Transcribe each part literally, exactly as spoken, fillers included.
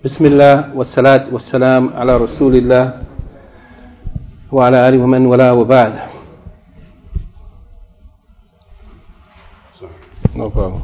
بسم الله والصلاة والسلام على رسول الله وعلى آله ومن والاه وبعد. No problem.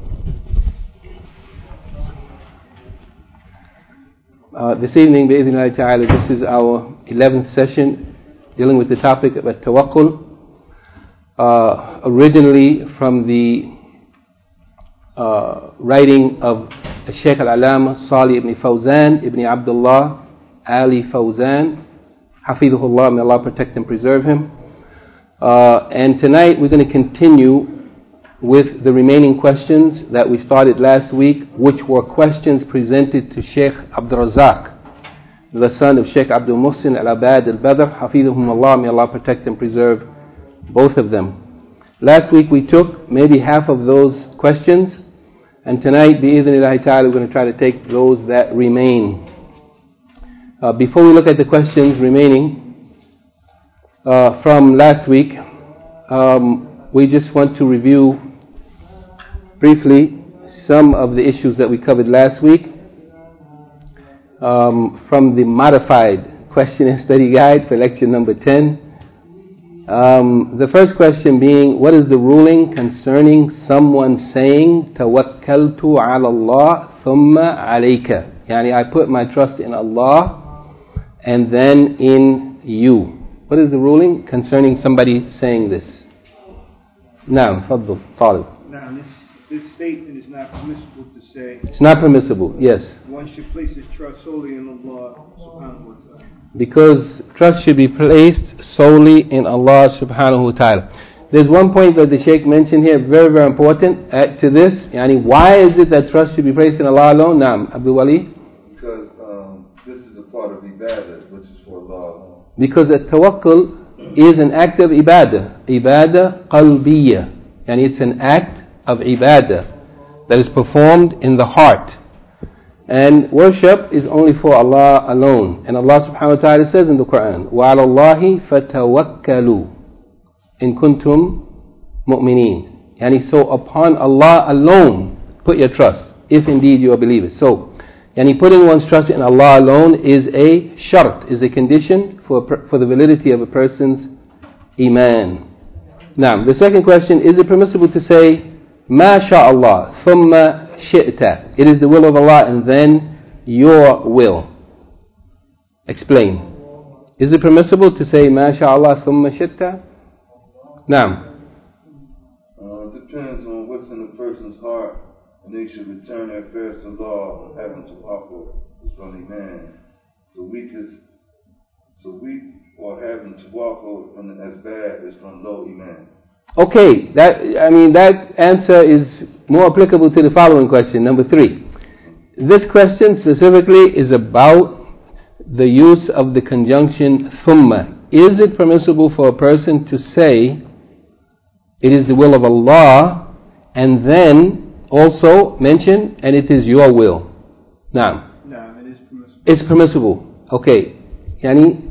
Uh, this evening, bi'idhnillahi ta'ala, this is our eleventh session dealing with the topic of tawakkul. Uh, originally from the uh, writing of Shaykh al-Alama Salih ibn Fawzan ibn Abdullah Ali Fawzan, Hafidhullah, may Allah protect and preserve him. Uh, and tonight we're going to continue with the remaining questions that we started last week, which were questions presented to Shaykh Abdul Razak, the son of Shaykh Abdul Muhsin al-Abad al-Badr, Hafidhullah, may Allah protect and preserve both of them. Last week we took maybe half of those questions, and tonight, bi'idhnillahi ta'ala, we're going to try to take those that remain. Uh, before we look at the questions remaining uh, from last week, um, we just want to review briefly some of the issues that we covered last week um, from the modified question and study guide for lecture number ten. Um, the first question being, what is the ruling concerning someone saying tawakkaltu ala Allah thumma alayka? Yani, I put my trust in Allah and then in you. What is the ruling concerning somebody saying this? Naam, faddal, talib. Now, this, this statement is not permissible to say. It's not permissible, yes. One should place his trust solely in Allah subhanahu wa ta'ala. Because trust should be placed solely in Allah subhanahu wa ta'ala. There's one point that the Shaykh mentioned here, very, very important uh, to this. Yani, why is it that trust should be placed in Allah alone? Naam, Abdul Wali? Because um, this is a part of ibadah, which is for Allah alone. Because a tawakkul is an act of ibadah. Ibadah qalbiyya. Yani, it's an act of ibadah that is performed in the heart. And worship is only for Allah alone. And Allah subhanahu wa ta'ala says in the Quran, وَعَلَى اللَّهِ فَتَوَكَّلُوا إِن كُنتُم مُؤْمِنِينَ. Yani, so upon Allah alone put your trust, if indeed you are believers. So, yani, putting one's trust in Allah alone is a shart, is a condition for, for the validity of a person's iman. Now, the second question, is it permissible to say, مَا شاء اللَّهِ ثُمَّ shi'ta? It is the will of Allah and then your will. Explain. Is it permissible to say Ma sha'Allah thumma shi'ta? Naam. Uh, depends on what's in the person's heart, and they should return their affairs to Allah and having to offer from Iman. So weak is so weak or having to walk as bad is from low Iman. Okay, that I mean that answer is more applicable to the following question, number three. This question specifically is about the use of the conjunction thumma. Is it permissible for a person to say it is the will of Allah and then also mention and it is your will? Now, No, it is permissible. It's permissible. Okay. Yani,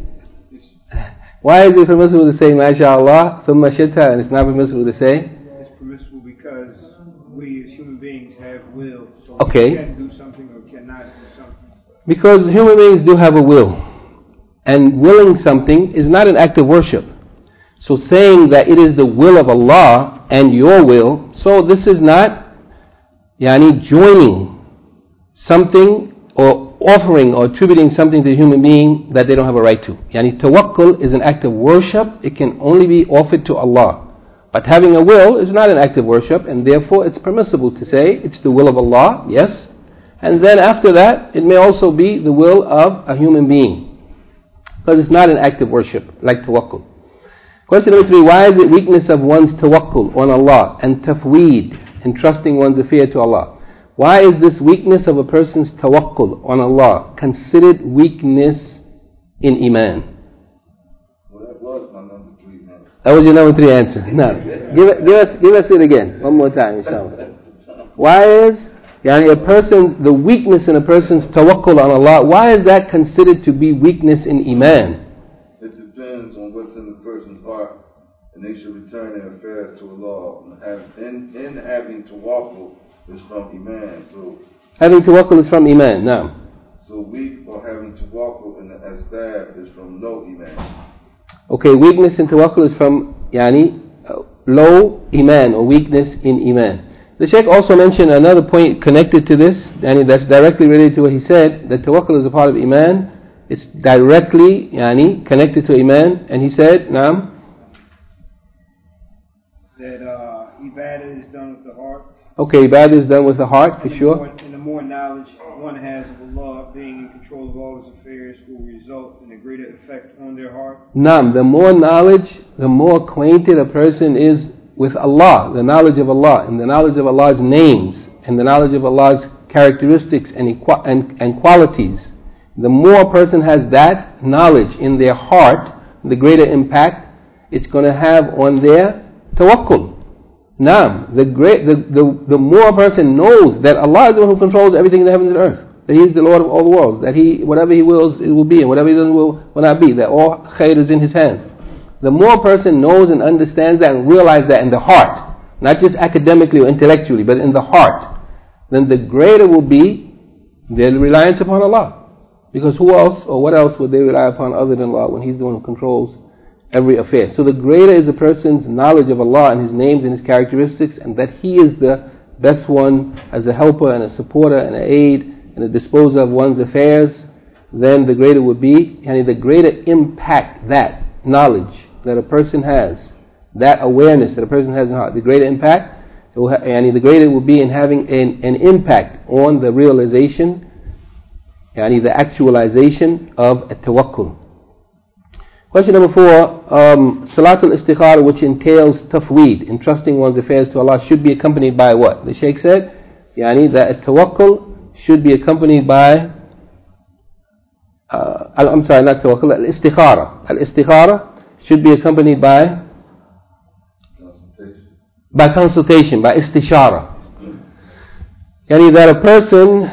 why is it permissible to say MashaAllah thumma shitta and it's not permissible to say? It's permissible because we as human beings have will. So Okay. we can do something or cannot do something. Because human beings do have a will. And willing something is not an act of worship. So saying that it is the will of Allah and your will, so this is not yani, joining something or offering or attributing something to a human being that they don't have a right to. Yani, tawakkul is an act of worship. It can only be offered to Allah. But having a will is not an act of worship, and therefore it's permissible to say it's the will of Allah, yes. And then after that, it may also be the will of a human being. Because it's not an act of worship, like tawakkul. Question number three, why is it weakness of one's tawakkul on Allah and tafweed, entrusting one's affair to Allah? Why is this weakness of a person's tawakkul on Allah considered weakness in Iman? Well, that was my number three answer. That was your number three answer. Now, give, it, give, us, give us it again, one more time, inshallah. Why is yani, a person, the weakness in a person's tawakkul on Allah, why is that considered to be weakness in Iman? It depends on what's in the person's heart, and they should return their affairs to Allah. And have, in, in having to walk is from Iman. So Having tawakkul is from Iman, now. So So weak or having tawakkul in the asbab is from low iman. Okay, weakness in tawakkul is from yani, uh, low iman or weakness in iman. The Shaykh also mentioned another point connected to this, yani that's directly related to what he said, that tawakkul is a part of iman. It's directly yani, connected to iman. And he said, Naam, that uh, ibadah is done with the heart. Okay, ibadah is done with the heart, for and the sure. More, and the more knowledge one has of Allah being in control of all his affairs will result in a greater effect on their heart. Naam, the more knowledge, the more acquainted a person is with Allah, the knowledge of Allah, and the knowledge of Allah's names, and the knowledge of Allah's characteristics and, equa- and, and qualities. The more a person has that knowledge in their heart, the greater impact it's going to have on their tawakkul. Naam, the, great, the, the, the more a person knows that Allah is the one who controls everything in the heavens and earth, that He is the Lord of all the worlds, that He, whatever He wills, it will be, and whatever He doesn't will, will not be, that all khair is in His hands. The more a person knows and understands that and realizes that in the heart, not just academically or intellectually, but in the heart, then the greater will be their reliance upon Allah. Because who else or what else would they rely upon other than Allah when He's the one who controls every affair? So the greater is a person's knowledge of Allah and His names and His characteristics, and that He is the best one as a helper and a supporter and an aid and a disposer of one's affairs, then the greater would be, and the greater impact that knowledge that a person has, that awareness that a person has in heart, the greater impact, and the greater will be in having an, an impact on the realization, and the actualization of tawakkul. Question number four, um, Salatul Istikhara, which entails tafweed, entrusting one's affairs to Allah, should be accompanied by what? The Shaykh said, yani that tawakkul should be accompanied by, uh, I'm sorry, not tawakkul, al-istikhara. Al-istikhara should be accompanied by consultation, by consultation, by istishara. Yani that a person,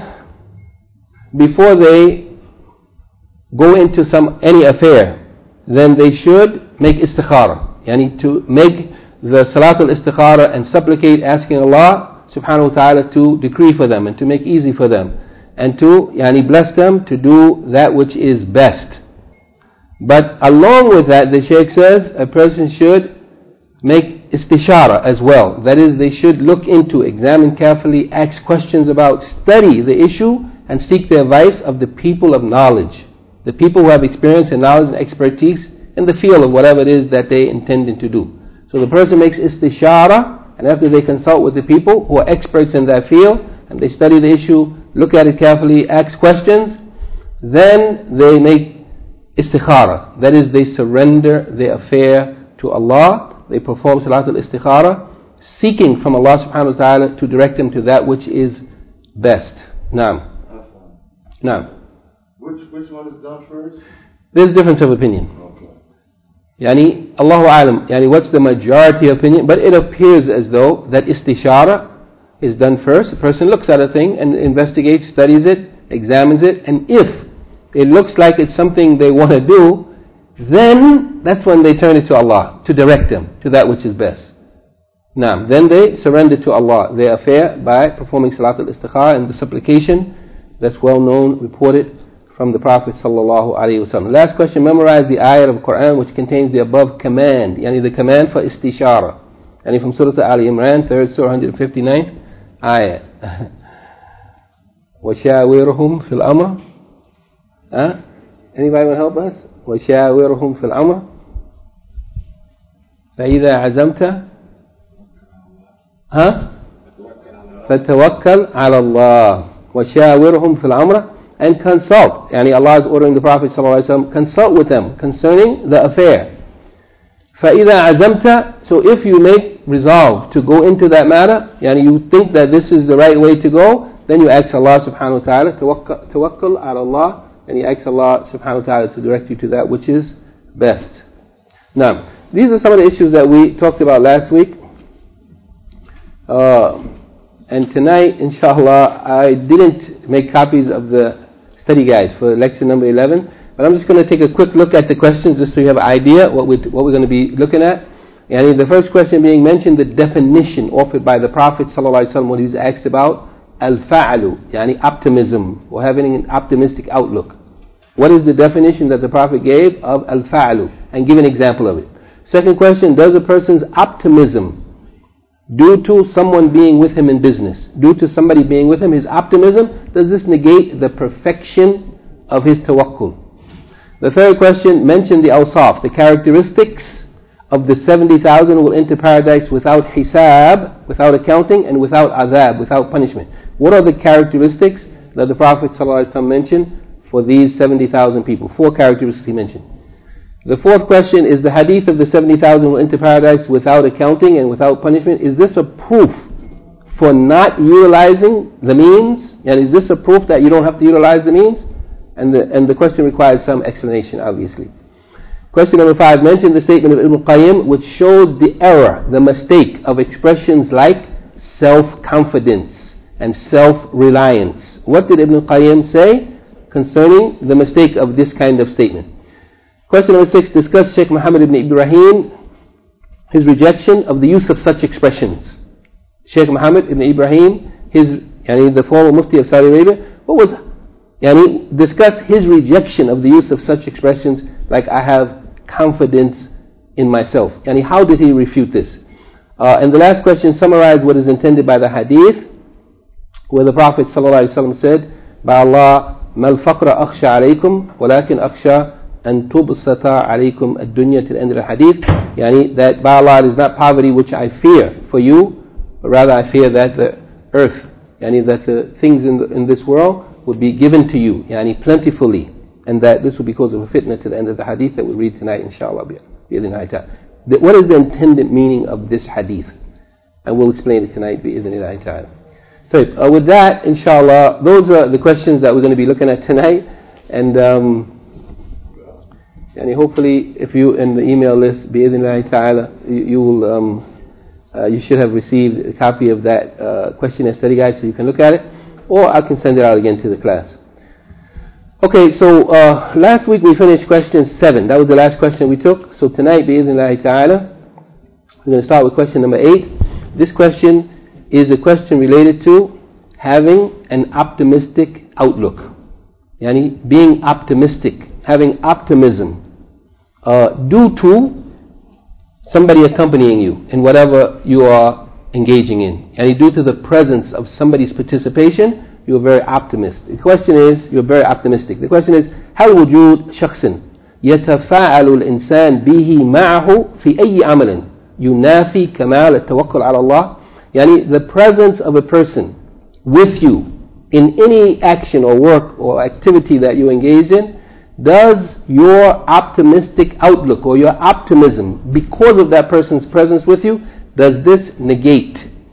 before they go into some any affair, then they should make istikhara. Yani to make the salatul istikhara and supplicate, asking Allah subhanahu wa ta'ala to decree for them and to make easy for them and to yani bless them to do that which is best. But along with that, the Shaykh says a person should make istishara as well. That is, they should look into, examine carefully, ask questions about, study the issue and seek the advice of the people of knowledge, the people who have experience and knowledge and expertise in the field of whatever it is that they intended to do. So the person makes istishara, and after they consult with the people who are experts in that field, and they study the issue, look at it carefully, ask questions, then they make istikhara. That is, they surrender their affair to Allah. They perform salatul istikhara, seeking from Allah subhanahu wa ta'ala to direct them to that which is best. Naam. Naam. Which which one is done first? There's difference of opinion. Okay. Yani, Allahu alam, yani what's the majority opinion? But it appears as though that istishara is done first. A person looks at a thing and investigates, studies it, examines it, and if it looks like it's something they want to do, then that's when they turn it to Allah to direct them to that which is best. Now, then they surrender to Allah their affair by performing salatul istikhara and the supplication that's well known, reported from the Prophet sallallahu alaihi wasallam. Last question, memorize the ayat of the Quran which contains the above command, yani the command for istishara. Yani from Surah Al Imran, third Surah, one fifty-ninth ayat. وَشَاوِرُهُمْ فِي الْأَمْرِ. Huh? Anybody want to help us? وَشَاوِرُهُمْ فِي الْأَمْرِ فَإِذَا عَزَمْتَ ها فَتَوَكَّلْ عَلَى اللَّهِ وَشَاوِرُهُمْ فِي الْأَمْرِ. And consult. Yani Allah is ordering the Prophet ﷺ, consult with them concerning the affair. فَإِذَا عَزَمْتَ. So if you make resolve to go into that matter, yani you think that this is the right way to go, then you ask Allah subhanahu wa ta'ala, tawakkul ala Allah, and you ask Allah subhanahu wa ta'ala to direct you to that which is best. Now, these are some of the issues that we talked about last week. Uh, and tonight, inshallah, I didn't make copies of the study guides for lecture number eleven, but I'm just going to take a quick look at the questions just so you have an idea what, we, what we're going to be looking at. And the first question being mentioned, the definition offered by the Prophet ﷺ when he was asked about al-fa'lu, yani optimism, or having an optimistic outlook. What is the definition that the Prophet gave of al-fa'lu? And give an example of it. Second question, does a person's optimism, due to someone being with him in business, due to somebody being with him, his optimism, does this negate the perfection of his tawakkul? The third question, mention the awsaf, the characteristics of the seventy thousand who will enter paradise without hisab, without accounting, and without adhab, without punishment. What are the characteristics that the Prophet ﷺ mentioned for these seventy thousand people? Four characteristics he mentioned. The fourth question is the hadith of the seventy thousand who will enter paradise without accounting and without punishment. Is this a proof for not utilizing the means? And is this a proof that you don't have to utilize the means? And the, and the question requires some explanation, obviously. Question number five, mention the statement of Ibn Qayyim which shows the error, the mistake of expressions like self-confidence and self-reliance. What did Ibn Qayyim say concerning the mistake of this kind of statement? Question number six, discuss Sheikh Muhammad ibn Ibrahim, his rejection of the use of such expressions. Sheikh Muhammad ibn Ibrahim, his, yani the former Mufti of Saudi Arabia, what was, yani discuss his rejection of the use of such expressions like I have confidence in myself. Yani how did he refute this? Uh, and the last question, summarize what is intended by the hadith, where the Prophet ﷺ said, by Allah, ما الفقر أخشى عليكم ولكن أخشى أن تبسط عليكم الدنيا, to the end of the hadith. Yani that by Allah, it is not poverty which I fear for you, but rather I fear that the earth, yani that the things in, the, in this world would be given to you, yani plentifully, and that this will be because of a fitna, to the end of the hadith that we read tonight, inshallah. What is the intended meaning of this hadith? And we'll explain it tonight, bi'idhnillahi ta'ala. So, uh, with that, inshallah, those are the questions that we're going to be looking at tonight. And um, and hopefully, if you in the email list, bi'idhnillahi ta'ala, you, you will um, uh, you should have received a copy of that uh, question and study guide, so you can look at it, or I can send it out again to the class. Okay, so uh, last week we finished question seven. That was the last question we took. So tonight, bi'idhnillahi ta'ala, we're going to start with question number eight. This question is a question related to having an optimistic outlook. Yani being optimistic, having optimism uh, due to somebody accompanying you in whatever you are engaging in. Yani due to the presence of somebody's participation, you're very optimistic. The question is, you're very optimistic. The question is, هل وجود شخص يتفاعل الإنسان به معه في أي عمل ينافي كمال التوكل على الله? Yani the presence of a person with you in any action or work or activity that you engage in, does your optimistic outlook or your optimism, because of that person's presence with you, does this negate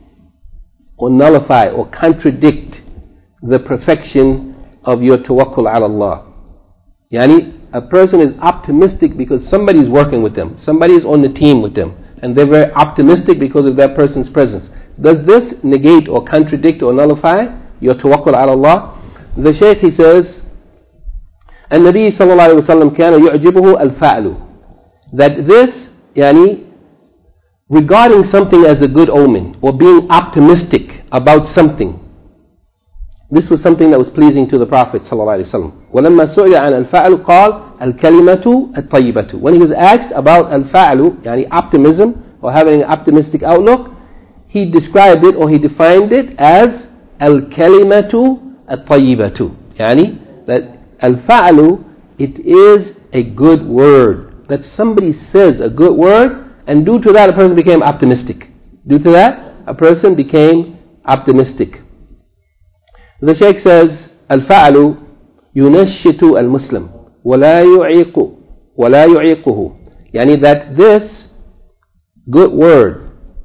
or nullify or contradict the perfection of your tawakkul ala Allah? Yani a person is optimistic because somebody is working with them, somebody is on the team with them, and they're very optimistic because of that person's presence. Does this negate or contradict or nullify your tawakkul ala Allah? The Shaykh, he says, النبي صلى الله عليه وسلم كان يعجبه الفعل, that this, yani, regarding something as a good omen or being optimistic about something, this was something that was pleasing to the Prophet صلى الله عليه وسلم. ولما سئل عن الفعل قال الكلمة الطيبة. When he was asked about al-fa'lu, yani optimism or having an optimistic outlook, he described it or he defined it as al-kalimatu at-tayyibatu. Yani that al-fa'lu, it is a good word. That somebody says a good word, and due to that a person became optimistic. Due to that, a person became optimistic. The Shaykh says, al-fa'lu yunashitu al-muslim wala yu'iqu wala yu'iquhu. Yani that this good word,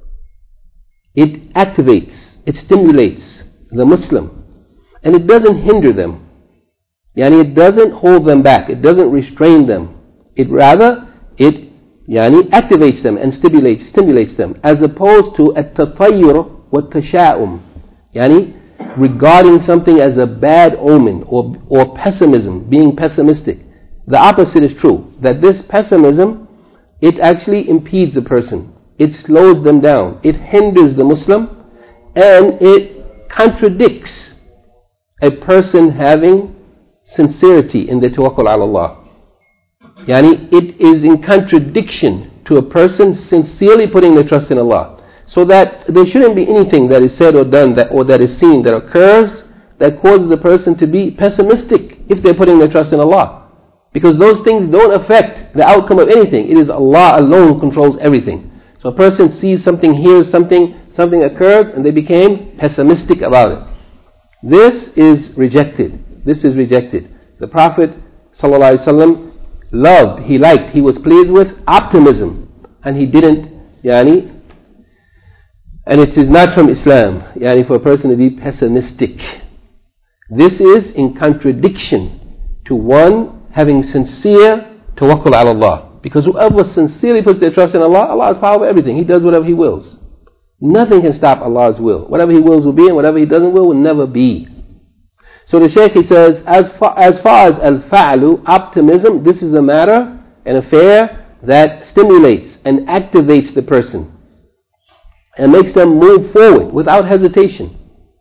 it activates, it stimulates the Muslim, and it doesn't hinder them. Yani it doesn't hold them back, it doesn't restrain them. It rather, it yani activates them and stimulates, stimulates them, as opposed to at-tatayyur wa at-tasha'um. Yani regarding something as a bad omen or, or pessimism, being pessimistic. The opposite is true, that this pessimism, it actually impedes a person. It slows them down. It hinders the Muslim, and it contradicts a person having sincerity in the tawakkul ala Allah. Yani, it is in contradiction to a person sincerely putting their trust in Allah. So that there shouldn't be anything that is said or done that, or that is seen that occurs that causes a person to be pessimistic if they're putting their trust in Allah. Because those things don't affect the outcome of anything. It is Allah alone who controls everything. So a person sees something, hears something, something occurs, and they became pessimistic about it. This is rejected. This is rejected. The Prophet ﷺ loved, he liked, he was pleased with optimism. And he didn't, yani, and it is not from Islam, yani, for a person to be pessimistic. This is in contradiction to one having sincere tawakkul ala Allah. Because whoever sincerely puts their trust in Allah, Allah has power over everything. He does whatever He wills. Nothing can stop Allah's will. Whatever He wills will be, and whatever He doesn't will will never be. So the Shaykh, he says, as far as, far as al-fa'lu, optimism, this is a matter, an affair that stimulates and activates the person and makes them move forward without hesitation.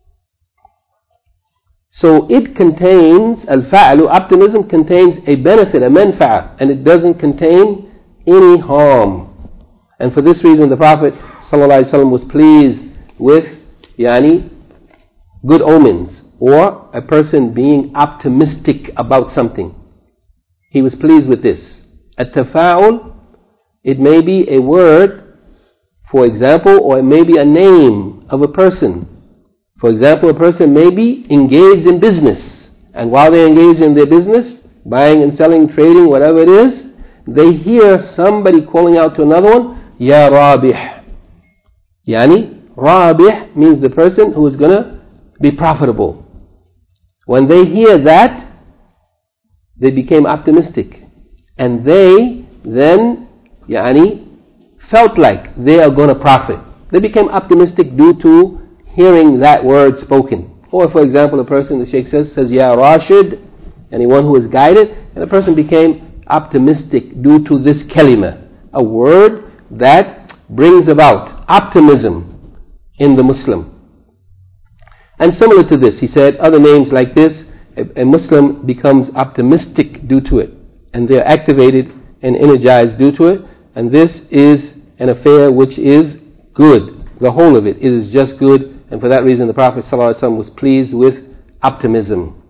So it contains, al-fa'lu, optimism contains a benefit, a manfa'a, and it doesn't contain any harm. And for this reason the Prophet ﷺ was pleased with, yani, good omens, or a person being optimistic about something. He was pleased with this. At-tafa'ul, it may be a word, for example, or it may be a name of a person. For example, a person may be engaged in business, and while they're engaged in their business, buying and selling, trading, whatever it is, they hear somebody calling out to another one, Ya Rabih. Yani, Rabih means the person who is going to be profitable. When they hear that, they became optimistic. And they then, yani, felt like they are going to profit. They became optimistic due to hearing that word spoken. Or for example, a person, the Shaykh says, says, Ya Rashid, anyone who is guided, and a person became optimistic due to this kalima, a word that brings about optimism in the Muslim. And similar to this, he said, other names like this, a, a Muslim becomes optimistic due to it, and they are activated and energized due to it, and this is an affair which is good. The whole of it is just good. And for that reason, the Prophet ﷺ was pleased with optimism.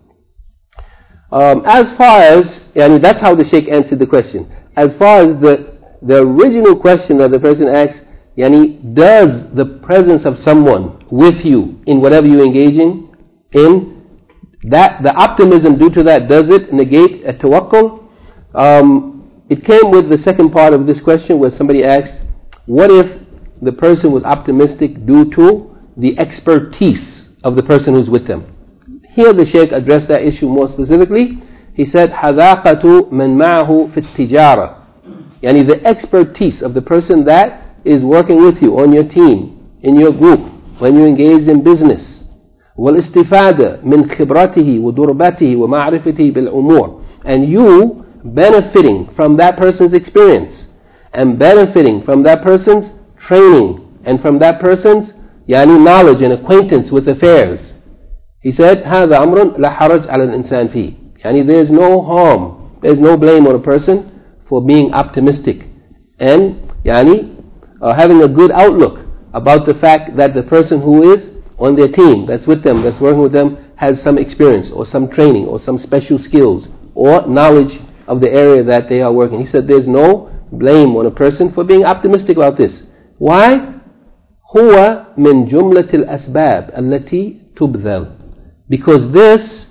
Um, as far as, yani, that's how the Shaykh answered the question. As far as the the original question that the person asks, yani, does the presence of someone with you in whatever you're engaging in, that the optimism due to that, does it negate a tawakkul? Um, it came with the second part of this question where somebody asked, what if the person was optimistic due to the expertise of the person who's with them? Here the Shaykh addressed that issue more specifically. He said, حَذَاقَةُ مَنْ مَعَهُ فِي التِّجَارَةِ, yani the expertise of the person that is working with you on your team, in your group, when you engage in business. وَالْإِسْتِفَادَةِ مِنْ خِبْرَتِهِ وَدُرْبَتِهِ وَمَعْرِفَتِهِ بِالْأُمُورِ, and you benefiting from that person's experience, and benefiting from that person's training, and from that person's yani knowledge and acquaintance with affairs. He said, هذا أمر لا حرج على الإنسان فيه. Yani there is no harm, there is no blame on a person for being optimistic and yani uh, having a good outlook about the fact that the person who is on their team, that's with them, that's working with them, has some experience or some training or some special skills or knowledge of the area that they are working. He said there's no blame on a person for being optimistic about this. Why? هو من جملة الأسباب التي تبذل, because this,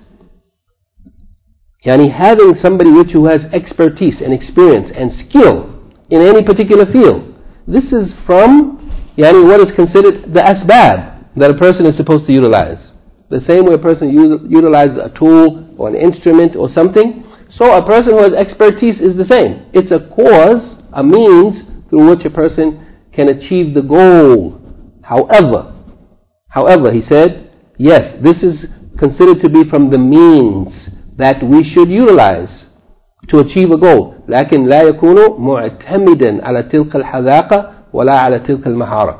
yani having somebody with you who has expertise and experience and skill in any particular field, this is from yani what is considered the asbab that a person is supposed to utilize. The same way a person u- utilizes a tool or an instrument or something, so a person who has expertise is the same. It's a cause, a means through which a person can achieve the goal. However, however, he said, yes, this is considered to be from the means that we should utilize to achieve a goal. لكن لا يكون معتمدا على تلك الحذاقة ولا على تلك المهارة.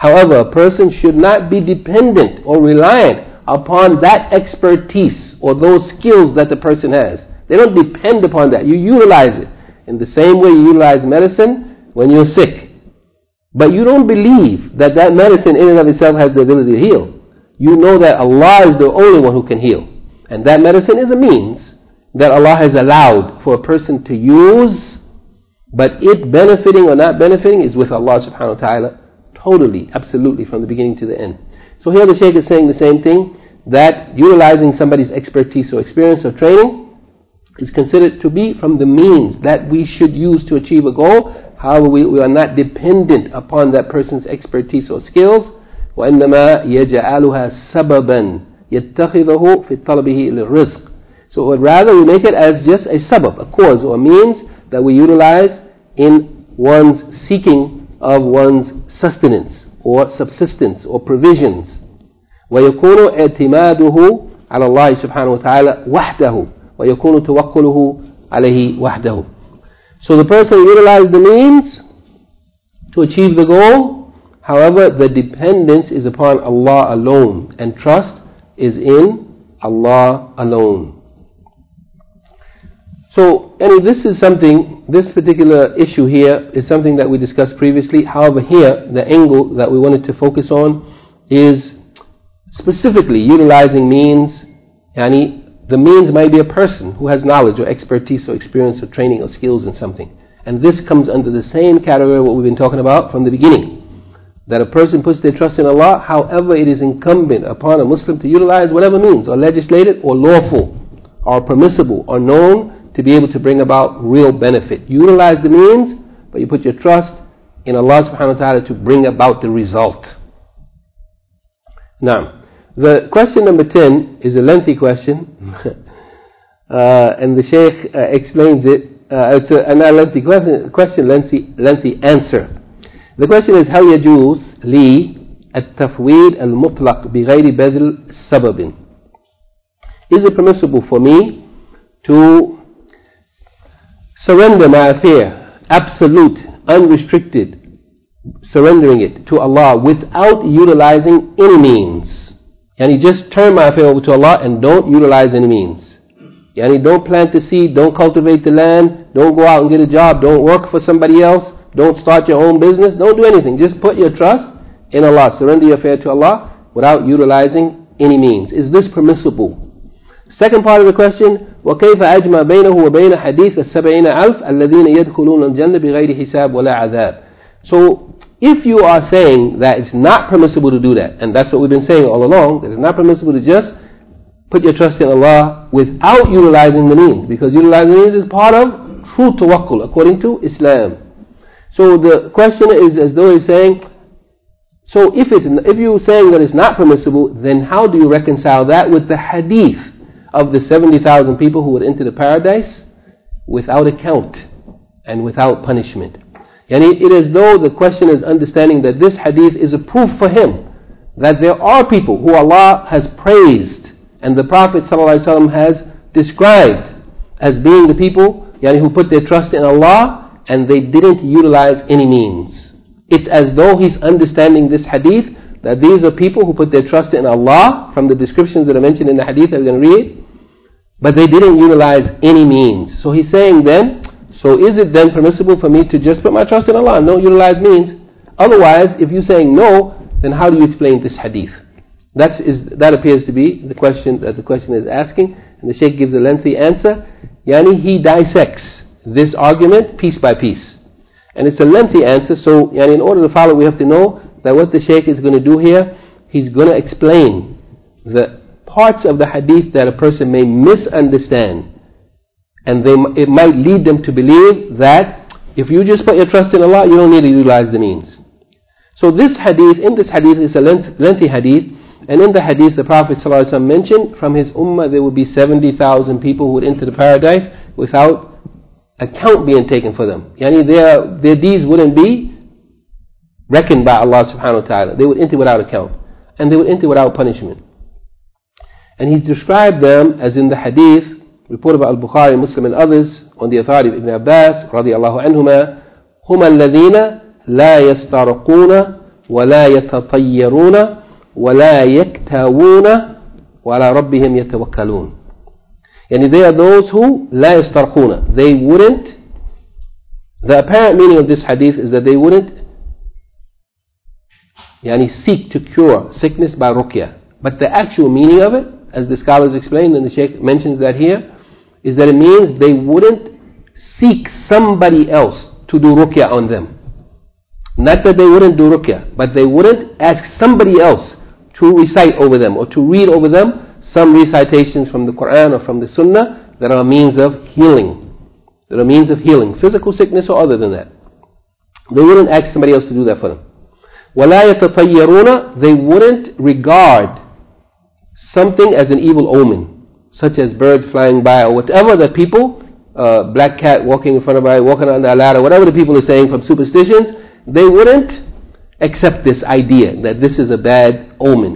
However, a person should not be dependent or reliant upon that expertise or those skills that the person has. They don't depend upon that. You utilize it in the same way you utilize medicine when you're sick. But you don't believe that that medicine in and of itself has the ability to heal. You know that Allah is the only one who can heal. And that medicine is a means that Allah has allowed for a person to use, but it benefiting or not benefiting is with Allah subhanahu wa ta'ala totally, absolutely, from the beginning to the end. So here the Shaykh is saying the same thing, that utilizing somebody's expertise or experience or training is considered to be from the means that we should use to achieve a goal. However, we, we are not dependent upon that person's expertise or skills. وَإِنَّمَا يَجْعَلُهَا سَبَبًا يَتَّخِذَهُ فِي طَلَبِهِ لِلرِّزْقِ. So rather we make it as just a sabab, a cause or a means that we utilize in one's seeking of one's sustenance or subsistence or provisions. وَيَكُونُ اعْتِمَادُهُ عَلَى اللَّهِ سُبْحَانَهُ وَتَعَالَى وَحْدَهُ وَيَكُونُ تَوَكُّلُهُ عَلَيْهِ وَحْدَهُ. So the person utilizes the means to achieve the goal. However, the dependence is upon Allah alone, and trust is in Allah alone. So, and this is something, this particular issue here is something that we discussed previously. However, here, the angle that we wanted to focus on is specifically utilizing means. Yani, the means might be a person who has knowledge or expertise or experience or training or skills in something. And this comes under the same category of what we've been talking about from the beginning. That a person puts their trust in Allah, however it is incumbent upon a Muslim to utilize whatever means, or legislated, or lawful, or permissible, or known, to be able to bring about real benefit. Utilize the means, but you put your trust in Allah subhanahu wa ta'ala to bring about the result. Now, the question number ten is a lengthy question, uh, and the Shaykh uh, explains it. Uh, it's a, a not lengthy question, question lengthy, lengthy answer. The question is, هل يجوز لي التفويض المطلق بغير بذل سبب? Is it permissible for me to surrender my affair, absolute, unrestricted, surrendering it to Allah without utilizing any means? Yani just turn my affair over to Allah and don't utilize any means. Yani don't plant the seed, don't cultivate the land, don't go out and get a job, don't work for somebody else, don't start your own business, don't do anything. Just put your trust in Allah, surrender your affair to Allah without utilizing any means. Is this permissible? Second part of the question, وَكَيْفَ أَجْمَعْ بَيْنَهُ وَبَيْنَ حَدِيثَ السَّبْعِينَ أَلْفَ الَّذِينَ يَدْخُلُونَ الْجَنَّةَ بِغَيْرِ حِسَابٍ وَلَا عَذَابٍ. So, if you are saying that it's not permissible to do that, and that's what we've been saying all along, that it's not permissible to just put your trust in Allah without utilizing the means, because utilizing the means is part of true tawakkul according to Islam. So the question is as though he's saying, so if it's if you're saying that it's not permissible, then how do you reconcile that with the hadith of the seventy thousand people who would enter the paradise without account and without punishment? And it is as though the question is understanding that this hadith is a proof for him that there are people who Allah has praised and the Prophet ﷺ has described as being the people yani, who put their trust in Allah and they didn't utilize any means. It's as though he's understanding this hadith that these are people who put their trust in Allah from the descriptions that are mentioned in the hadith that we're going to read, but they didn't utilize any means. So he's saying then, so is it then permissible for me to just put my trust in Allah and don't utilize means? Otherwise, if you're saying no, then how do you explain this hadith? That is, that appears to be the question that the question is asking, and the Shaykh gives a lengthy answer. Yani he dissects this argument piece by piece, and it's a lengthy answer. So, yani in order to follow, we have to know that what the Shaykh is going to do here, he's going to explain the parts of the hadith that a person may misunderstand. And they, it might lead them to believe that if you just put your trust in Allah, you don't need to utilize the means. So this hadith, in this hadith is a length, lengthy hadith, and in the hadith the Prophet ﷺ mentioned from his ummah there would be seventy thousand people who would enter the paradise without account being taken for them. Yani their, their deeds wouldn't be reckoned by Allah subhanahu wa ta'ala. They would enter without account, and they would enter without punishment. And he described them as in the hadith reported by Al-Bukhari, Muslim and others on the authority of Ibn Abbas radiyallahu anhuma, هُمَا الَّذِينَ لَا يَسْتَرْقُونَ ولا يتطيرون ولا يكتوون وعلى ربهم يتوكلون. And they are those who لا يسترقون. They wouldn't, the apparent meaning of this hadith is that they wouldn't yani, seek to cure sickness by ruqya. But the actual meaning of it, as the scholars explain, and the Shaykh mentions that here, is that it means they wouldn't seek somebody else to do ruqya on them. Not that they wouldn't do ruqya, but they wouldn't ask somebody else to recite over them or to read over them some recitations from the Quran or from the Sunnah that are a means of healing. That are means of healing, physical sickness or other than that. They wouldn't ask somebody else to do that for them. وَلَا يَتَطَيَّرُونَ. They wouldn't regard something as an evil omen, such as birds flying by or whatever the people, uh, black cat walking in front of everybody, walking on the ladder, whatever the people are saying from superstitions, they wouldn't accept this idea that this is a bad omen.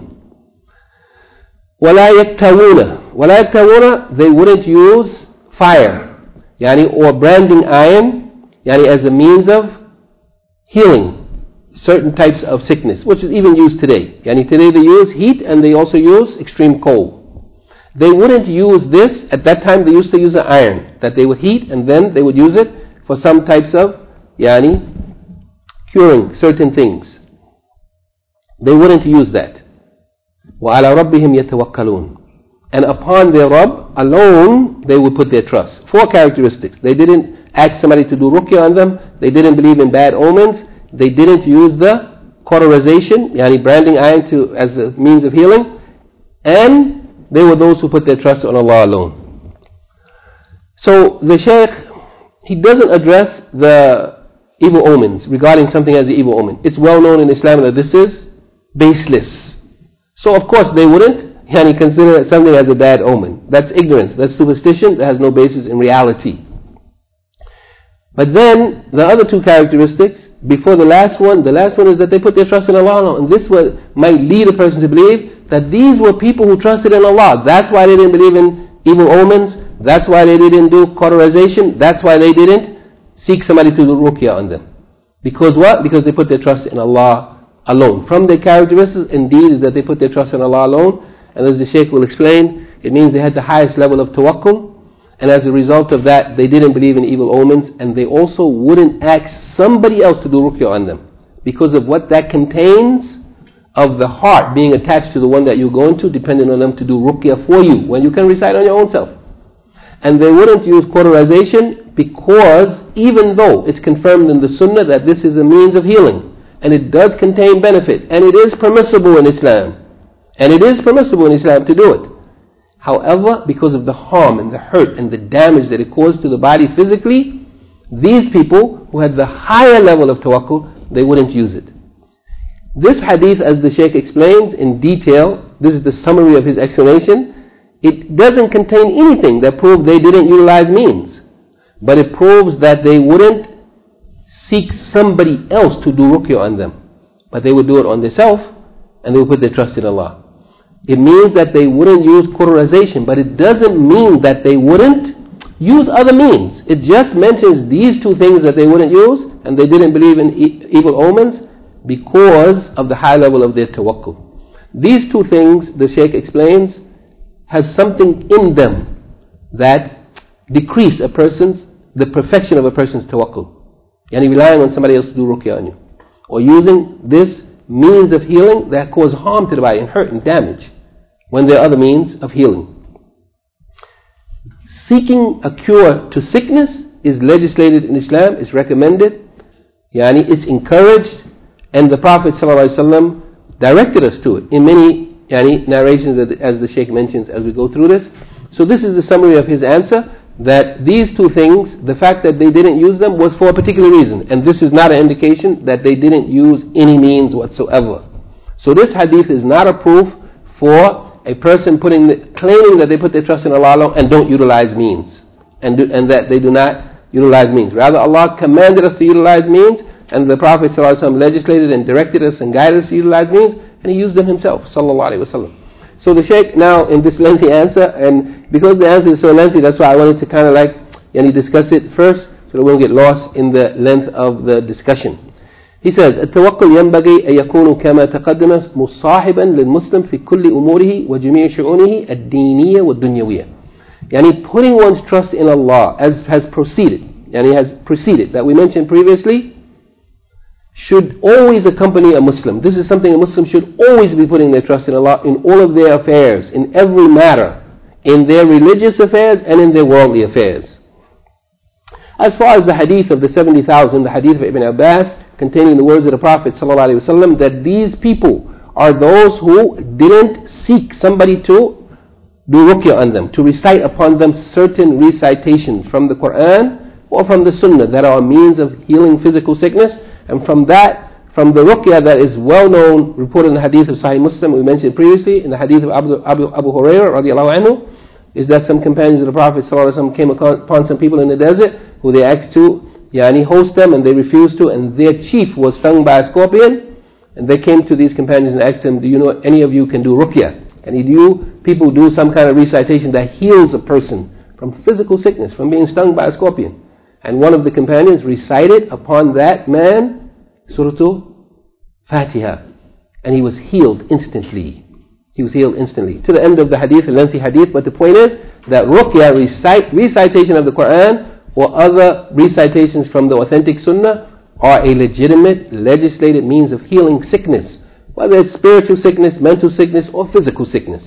وَلَا يَكْتَوُونَ. وَلَا يَكْتَوُونَ. They wouldn't use fire, yani, or branding iron, yani, as a means of healing certain types of sickness, which is even used today. Yani, today they use heat and they also use extreme cold. They wouldn't use this. At that time they used to use an iron that they would heat and then they would use it for some types of yani, curing certain things. They wouldn't use that. وَعَلَى رَبِّهِمْ يَتَوَكَّلُونَ. And upon their Rabb alone they would put their trust. Four characteristics. They didn't ask somebody to do ruqya on them. They didn't believe in bad omens. They didn't use the cauterization, yani branding iron, to, as a means of healing. And they were those who put their trust on Allah alone. So the Shaykh, he doesn't address the evil omens, regarding something as an evil omen. It's well known in Islam that this is baseless. So of course they wouldn't yani, consider something as a bad omen. That's ignorance, that's superstition, that has no basis in reality. But then the other two characteristics, before the last one, the last one is that they put their trust in Allah alone. And this would, might lead a person to believe that these were people who trusted in Allah. That's why they didn't believe in evil omens. That's why they didn't do cauterization. That's why they didn't seek somebody to do ruqya on them. Because what? Because they put their trust in Allah alone. From their characteristics, indeed, is that they put their trust in Allah alone. And as the Shaykh will explain, it means they had the highest level of tawakkul. And as a result of that, they didn't believe in evil omens. And they also wouldn't ask somebody else to do ruqya on them, because of what that contains of the heart being attached to the one that you're going to, depending on them to do ruqya for you, when you can recite on your own self. And they wouldn't use cauterization, because even though it's confirmed in the Sunnah that this is a means of healing, and it does contain benefit, and it is permissible in Islam, and it is permissible in Islam to do it. However, because of the harm and the hurt and the damage that it caused to the body physically, these people who had the higher level of tawakkul, they wouldn't use it. This hadith, as the Shaykh explains in detail, this is the summary of his explanation, it doesn't contain anything that proves they didn't utilize means, but it proves that they wouldn't seek somebody else to do ruqya on them, but they would do it on themselves, and they would put their trust in Allah. It means that they wouldn't use cauterization, but it doesn't mean that they wouldn't use other means. It just mentions these two things that they wouldn't use, and they didn't believe in e- evil omens because of the high level of their tawakkul. These two things, the Shaykh explains, has something in them that decrease a person's, the perfection of a person's tawakkul. Yani relying on somebody else to do ruqya on you, or using this means of healing that cause harm to the body and hurt and damage, when there are other means of healing. Seeking a cure to sickness is legislated in Islam, is recommended, yani it's encouraged, and the Prophet ﷺ directed us to it in many yani, narrations, as the Shaykh mentions as we go through this. So this is the summary of his answer, that these two things, the fact that they didn't use them was for a particular reason, and this is not an indication that they didn't use any means whatsoever. So this hadith is not a proof for a person putting the, claiming that they put their trust in Allah alone and don't utilize means, and do, and that they do not utilize means. Rather, Allah commanded us to utilize means, and the Prophet ﷺ legislated and directed us and guided us to utilize means, and he used them himself, sallallahu alaihi wasallam. So the Shaykh now, in this lengthy answer, and because the answer is so lengthy, that's why I wanted to kind of like yani, discuss it first, so that we won't get lost in the length of the discussion. He says التوكل ينبغي أن يكون كما تقدم مصاحبا للمسلم في كل أموره وجميع شؤونه الدينية والدنيوية. يعني putting one's trust in Allah as has proceeded, يعني has preceded, that we mentioned previously, should always accompany a Muslim. This is something a Muslim should always be putting their trust in Allah in all of their affairs, in every matter, in their religious affairs and in their worldly affairs. As far as the hadith of the seventy thousand, the hadith of Ibn Abbas, containing the words of the Prophet ﷺ, that these people are those who didn't seek somebody to do ruqya on them, to recite upon them certain recitations from the Quran or from the Sunnah that are a means of healing physical sickness. And from that, from the ruqya that is well known, reported in the hadith of Sahih Muslim, we mentioned previously, in the hadith of Abu, Abu, Abu Hurairah radiallahu anhu, is that some companions of the Prophet ﷺ came upon some people in the desert who they asked to yani, host them, and they refused to, and their chief was stung by a scorpion, and they came to these companions and asked him, do you know any of you can do ruqya? And he knew people do some kind of recitation that heals a person from physical sickness, from being stung by a scorpion. And one of the companions recited upon that man Surah Fatiha, and he was healed instantly. He was healed instantly. To the end of the hadith, a lengthy hadith, but the point is that ruqya, recite, recitation of the Quran or other recitations from the authentic Sunnah, are a legitimate, legislated means of healing sickness, whether it's spiritual sickness, mental sickness, or physical sickness.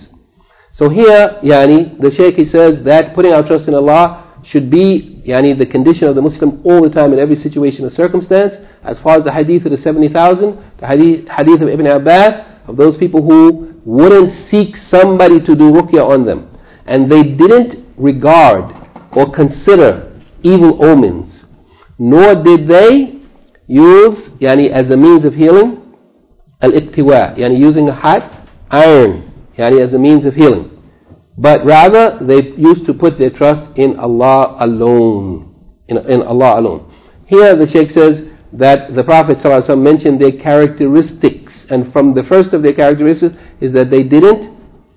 So here, yani, the Shaykh, he says that putting our trust in Allah should be yani, the condition of the Muslim all the time in every situation or circumstance. As far as the hadith of the seventy thousand, the hadith, hadith of Ibn Abbas, of those people who wouldn't seek somebody to do ruqya on them, and they didn't regard or consider evil omens, nor did they use yani, as a means of healing al-iktiwa, yani using a hot iron yani, as a means of healing, but rather they used to put their trust in Allah alone, in, in Allah alone. Here the Shaykh says that the Prophet ﷺ mentioned their characteristics, and from the first of their characteristics is that they didn't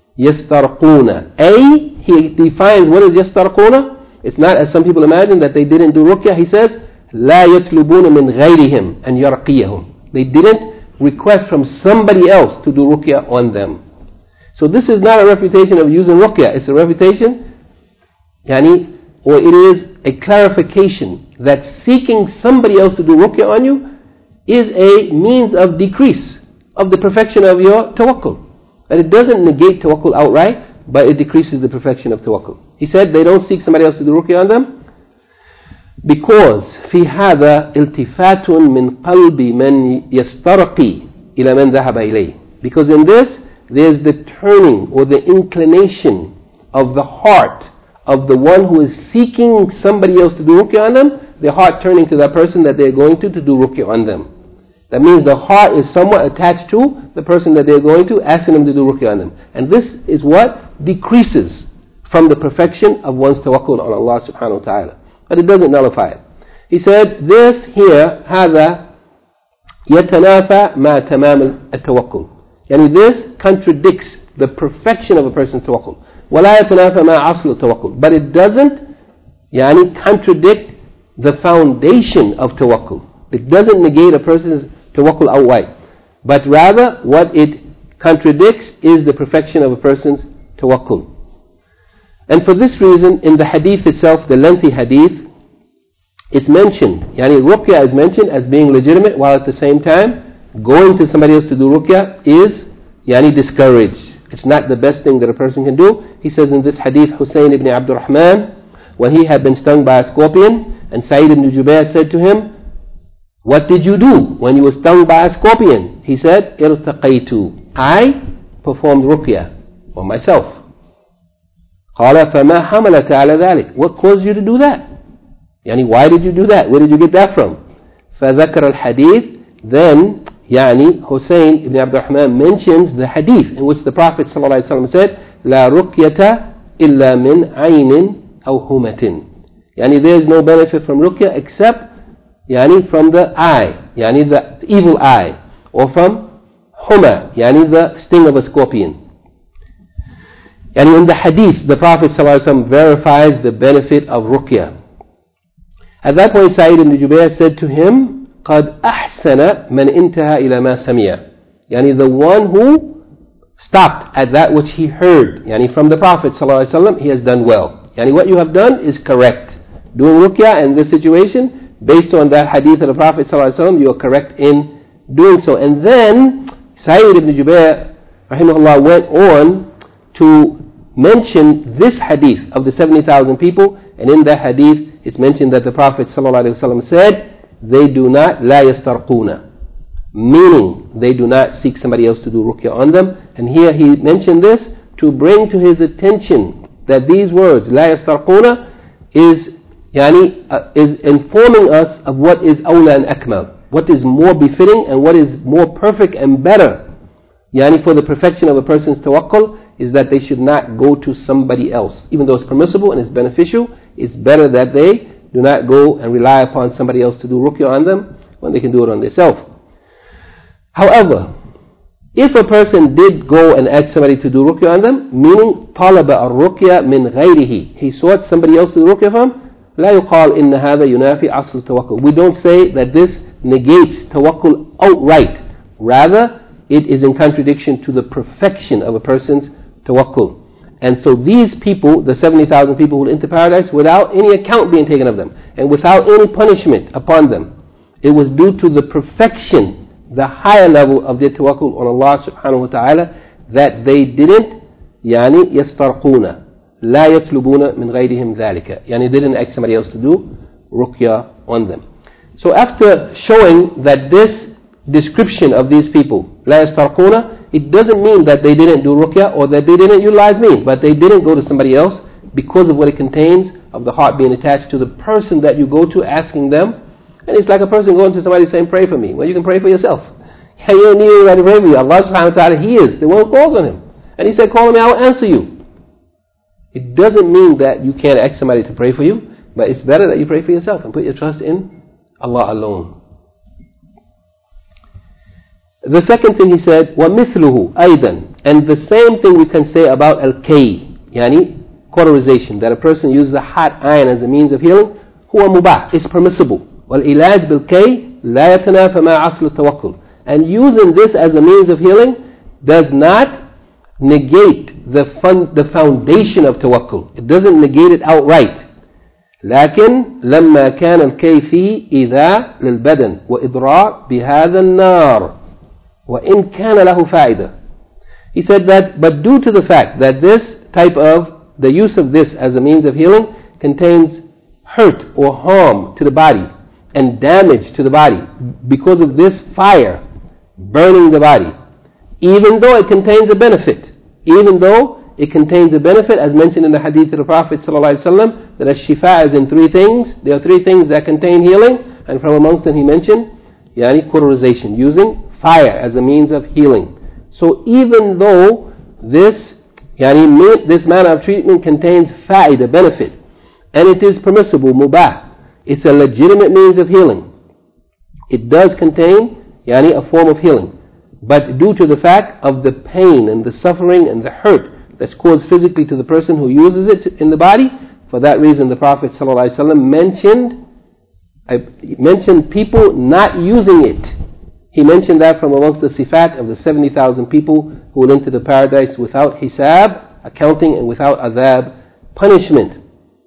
yastarquna. A, he defines what is yastarquna. It's not as some people imagine that they didn't do ruqya. He says لا يطلبون من غيرهم أن يرقيهم. They didn't request from somebody else to do ruqya on them. So this is not a refutation of using ruqya. It's a refutation, yani, or it is a clarification that seeking somebody else to do ruqya on you is a means of decrease of the perfection of your tawakkul. And it doesn't negate tawakkul outright, but it decreases the perfection of tawakkul. He said they don't seek somebody else to do ruqya on them because في هذا التفات من قلب من يسترقي إلى من ذهب إليه. Because in this there's the turning or the inclination of the heart of the one who is seeking somebody else to do ruqya on them, their heart turning to that person that they're going to to do ruqya on them. That means the heart is somewhat attached to the person that they're going to, asking them to do ruqya on them. And this is what decreases from the perfection of one's tawakkul on Allah subhanahu wa ta'ala. But it doesn't nullify it. He said, this here, هذا يتنافى مع تمام التوكل. Yani this contradicts the perfection of a person's tawakkul. ولا يتنافى مع أصل التوكل. But it doesn't yani, contradict the foundation of tawakkul. It doesn't negate a person's tawakkul outright. But rather, what it contradicts is the perfection of a person's tawakkul. And for this reason, in the hadith itself, the lengthy hadith, it's mentioned, yani ruqya is mentioned as being legitimate, while at the same time, going to somebody else to do ruqya is yani discouraged. It's not the best thing that a person can do. He says in this hadith, Hussein ibn Abdul Rahman, when he had been stung by a scorpion, and Sa'id ibn Jubair said to him, what did you do when you were stung by a scorpion? He said, irtaqaytu. I performed ruqya on myself. قال فما حملك على ذلك. What caused you to do that? Yani, why did you do that? Where did you get that from? فذكر الحديث. Then, yani, Hussein ibn Abdul Rahman mentions the hadith in which the Prophet ﷺ said, لا رقية إلا من عين أو همة. Yani, there is no benefit from ruqya except yani, from the eye, yani the evil eye, or from huma, yani the sting of a scorpion. And in the hadith, the Prophet ﷺ verifies the benefit of ruqya. At that point, Sa'id ibn Jubair said to him, قد أحسن من انتهى إلى ما سمع. يعني the one who stopped at that which he heard. Yani from the Prophet ﷺ, he has done well. Yani what you have done is correct. Doing ruqya in this situation, based on that hadith of the Prophet ﷺ, you are correct in doing so. And then Sa'id ibn Jubair rahimahullah went on to mention this hadith of the seventy thousand people, and in that hadith it's mentioned that the Prophet ﷺ said, they do not la yastarquna, meaning they do not seek somebody else to do ruqya on them. And here he mentioned this to bring to his attention that these words la yastarquna is yani, uh, is informing us of what is awla and akmal, what is more befitting and what is more perfect and better yani, for the perfection of a person's tawakkul, is that they should not go to somebody else. Even though it's permissible and it's beneficial, it's better that they do not go and rely upon somebody else to do ruqya on them when they can do it on themselves. However, if a person did go and ask somebody to do ruqya on them, meaning طلب الرقية من غيره, he sought somebody else to do ruqya from, لا يقال إن هذا ينافي أصل التوكل. We don't say that this negates tawakkul outright. Rather, it is in contradiction to the perfection of a person's tawakkul. And so these people, the seventy thousand people who will enter paradise without any account being taken of them and without any punishment upon them, it was due to the perfection, the higher level of their tawakkul on Allah subhanahu wa ta'ala, that they didn't yani yastarquna la yatlubuna min ghayrihim dhalika, yani they didn't ask somebody else to do ruqya on them. So after showing that this description of these people, la yastarquna, it doesn't mean that they didn't do ruqya or that they didn't utilize means, but they didn't go to somebody else because of what it contains of the heart being attached to the person that you go to asking them. And it's like a person going to somebody saying, pray for me. Well, you can pray for yourself. You don't need anybody to pray for you. Allah subhanahu wa ta'ala, He is the one who calls on Him. And He said, call on me, I will answer you. It doesn't mean that you can't ask somebody to pray for you, but it's better that you pray for yourself and put your trust in Allah alone. The second thing he said, وَمِثْلُهُ أَيْضًا, and the same thing we can say about al-kay, yani cauterization, that a person uses a hot iron as a means of healing, huwa mubah, it's permissible. وَالْإِلَاجْ بِالْكَيْ لَا يَتَنَافَ مَا عَصْلُ التَّوَكُّلِ, and using this as a means of healing does not negate the fun, the foundation of tawakkul. It doesn't negate it outright. لكن لما كان الكي فيه إيذاء للبدن وإضرار بهذا النار وإن كان له فائدة. He said that, but due to the fact that this type of, the use of this as a means of healing contains hurt or harm to the body and damage to the body because of this fire burning the body, even though it contains a benefit, even though it contains a benefit, as mentioned in the hadith of the Prophet ﷺ, that ash-shifa is in three things. There are three things that contain healing, and from amongst them he mentioned yani cauterization, using fire as a means of healing. So even though this yani this manner of treatment contains fa'idah, benefit, and it is permissible, mubah, it's a legitimate means of healing, it does contain yani a form of healing. But due to the fact of the pain and the suffering and the hurt that's caused physically to the person who uses it in the body, for that reason the Prophet ﷺ mentioned uh, mentioned people not using it. He mentioned that from amongst the sifat of the seventy thousand people who will enter the paradise without hisab, accounting, and without adhab, punishment.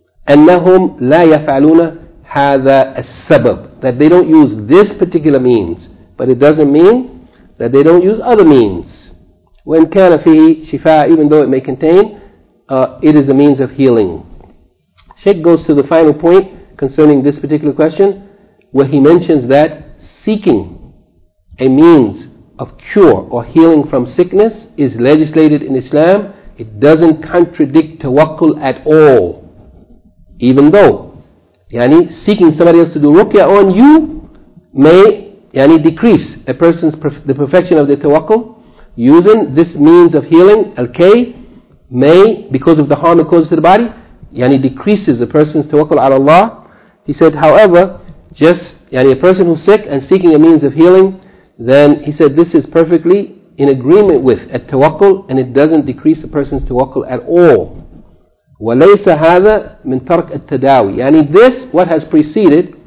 أنهم لا يفعلون هذا السبب, that they don't use this particular means, but it doesn't mean that they don't use other means. وإن كان فيه شفاء, even though it may contain, uh, it is a means of healing. Sheikh goes to the final point concerning this particular question, where he mentions that seeking a means of cure or healing from sickness is legislated in Islam. It doesn't contradict tawakkul at all. Even though yani, seeking somebody else to do ruqya on you may yani, decrease a person's perf- the perfection of their tawakkul, using this means of healing, al-kay, may, because of the harm it causes to the body, yani decreases a person's tawakkul ala Allah. He said, however, just yani, a person who's sick and seeking a means of healing, then he said this is perfectly in agreement with at-tawakkul, and it doesn't decrease a person's tawakkul at all. وَلَيْسَ هَذَا مِنْ تَرْكِ التَّدَاوِي, yani this, what has preceded,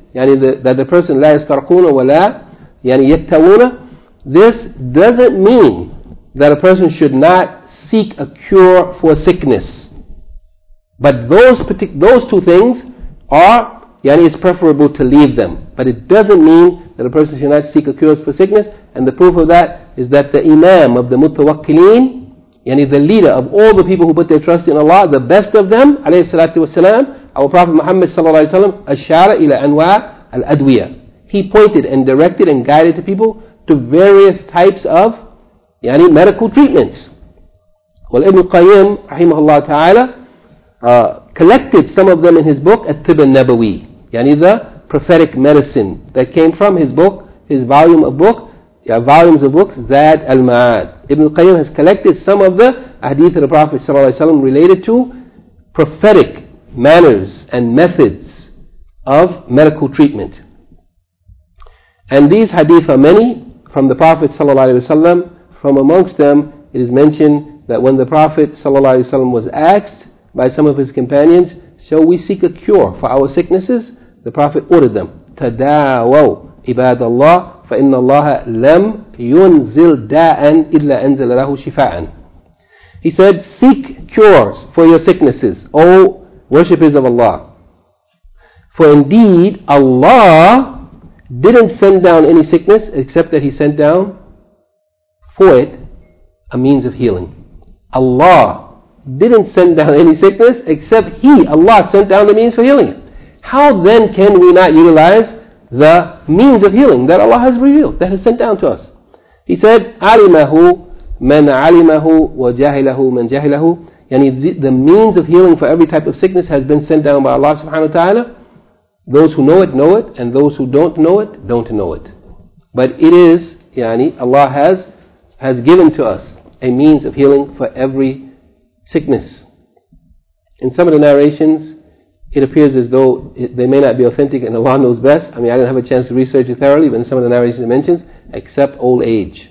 يعني the, that the person لا يسترقون ولا يعني يكتوون, this doesn't mean that a person should not seek a cure for sickness. But those partic- those two things are, yani it's preferable to leave them. But it doesn't mean that a person should not seek a cure for sickness. And the proof of that is that the Imam of the Mutawakkilin, yani the leader of all the people who put their trust in Allah, the best of them, alayhi salatu wasalam, our Prophet Muhammad sallallahu alayhi wa sallam, ashara ila anwa al-adwiya. He pointed and directed and guided the people to various types of yani medical treatments. Well, Ibn Qayyim, rahimahullah ta'ala, uh, collected some of them in his book, At-Tib al-Nabawi, yani the prophetic medicine that came from his book, his volume of book, yeah, volumes of books, Zad al-Ma'ad. Ibn Qayyim has collected some of the hadith of the Prophet sallallahu alaihi wasallam related to prophetic manners and methods of medical treatment. And these hadith are many from the Prophet sallallahu alaihi wasallam. From amongst them, it is mentioned that when the Prophet sallallahu alaihi wasallam was asked by some of his companions, shall we seek a cure for our sicknesses? The Prophet ordered them, تَدَاوَوْا عِبَادَ اللَّهِ فَإِنَّ اللَّهَ لَمْ يُنزِلْ دَاءً إِلَّا أَنزَلَ لَهُ شِفَاءً. He said, seek cures for your sicknesses, O worshippers of Allah. For indeed, Allah didn't send down any sickness except that He sent down for it a means of healing. Allah didn't send down any sickness except He, Allah, sent down the means for healing it. How then can we not utilize the means of healing that Allah has revealed, that has sent down to us? He said, عَلِمَهُ مَنْ عَلِمَهُ وَجَاهِلَهُ مَنْ جَاهِلَهُ. Yani the, the means of healing for every type of sickness has been sent down by Allah subhanahu wa ta'ala. Those who know it, know it, and those who don't know it, don't know it. But it is, yani, Allah has, has given to us a means of healing for every sickness. In some of the narrations, it appears as though it, they may not be authentic and Allah knows best. I mean, I didn't have a chance to research it thoroughly, but in some of the narrations it mentions, except old age.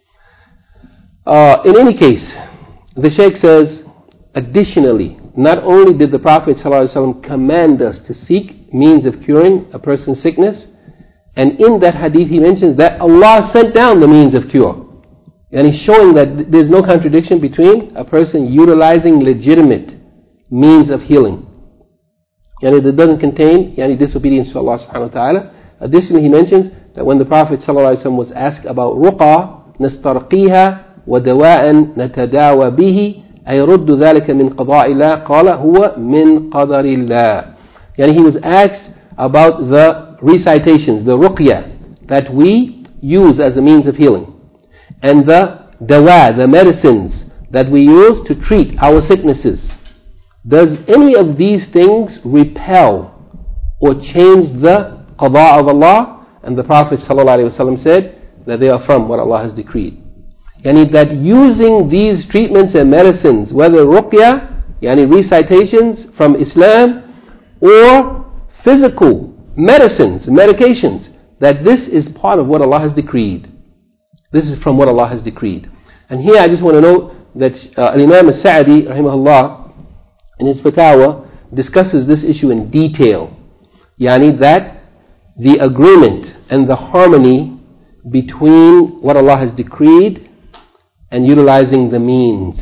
Uh, in any case, the Shaykh says, additionally, not only did the Prophet ﷺ command us to seek means of curing a person's sickness, and in that hadith he mentions that Allah sent down the means of cure. And he's showing that there's no contradiction between a person utilizing legitimate means of healing. And it doesn't contain yani, disobedience to Allah subhanahu wa ta'ala. Additionally, he mentions that when the Prophet ﷺ was asked about ruqa, نسترقيها ودواء نتداوى به أيرد ذلك من قضاء الله قال هو من قدر الله. Yani he was asked about the recitations, the ruqya that we use as a means of healing, and the dawa, the medicines that we use to treat our sicknesses. Does any of these things repel or change the qada of Allah? And the Prophet ﷺ said that they are from what Allah has decreed. Yani that using these treatments and medicines, whether ruqya, yani recitations from Islam, or physical medicines, medications, that this is part of what Allah has decreed. This is from what Allah has decreed. And here I just want to note that uh, Imam al-Sa'di, rahimahullah, in his fatwa, discusses this issue in detail. Yani that the agreement and the harmony between what Allah has decreed and utilizing the means.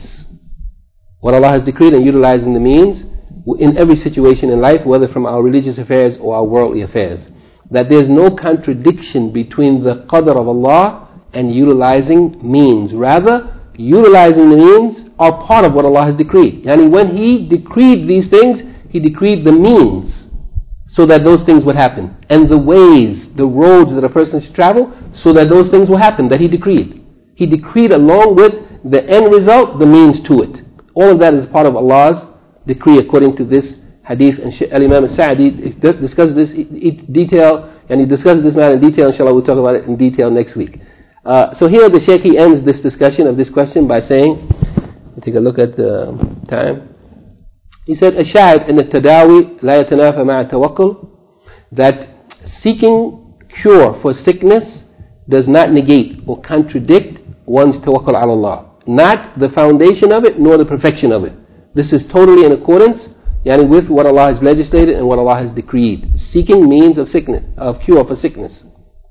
What Allah has decreed and utilizing the means in every situation in life, whether from our religious affairs or our worldly affairs. That there's no contradiction between the qadr of Allah and utilizing means. Rather, utilizing the means are part of what Allah has decreed. Yani when He decreed these things, He decreed the means so that those things would happen. And the ways, the roads that a person should travel so that those things will happen that He decreed. He decreed along with the end result, the means to it. All of that is part of Allah's decree according to this hadith. And Imam al-Sa'di discusses this in detail, and he discusses this matter in detail. Inshallah, we'll talk about it in detail next week. Uh, so here the Shaykh, he ends this discussion of this question by saying, take a look at the time. He said, الشاهد أن التداوي لا يتنافى مع التوكل, that seeking cure for sickness does not negate or contradict one's tawakkul ala Allah. Not the foundation of it, nor the perfection of it. This is totally in accordance yani with what Allah has legislated and what Allah has decreed. seeking means of sickness, of cure for sickness.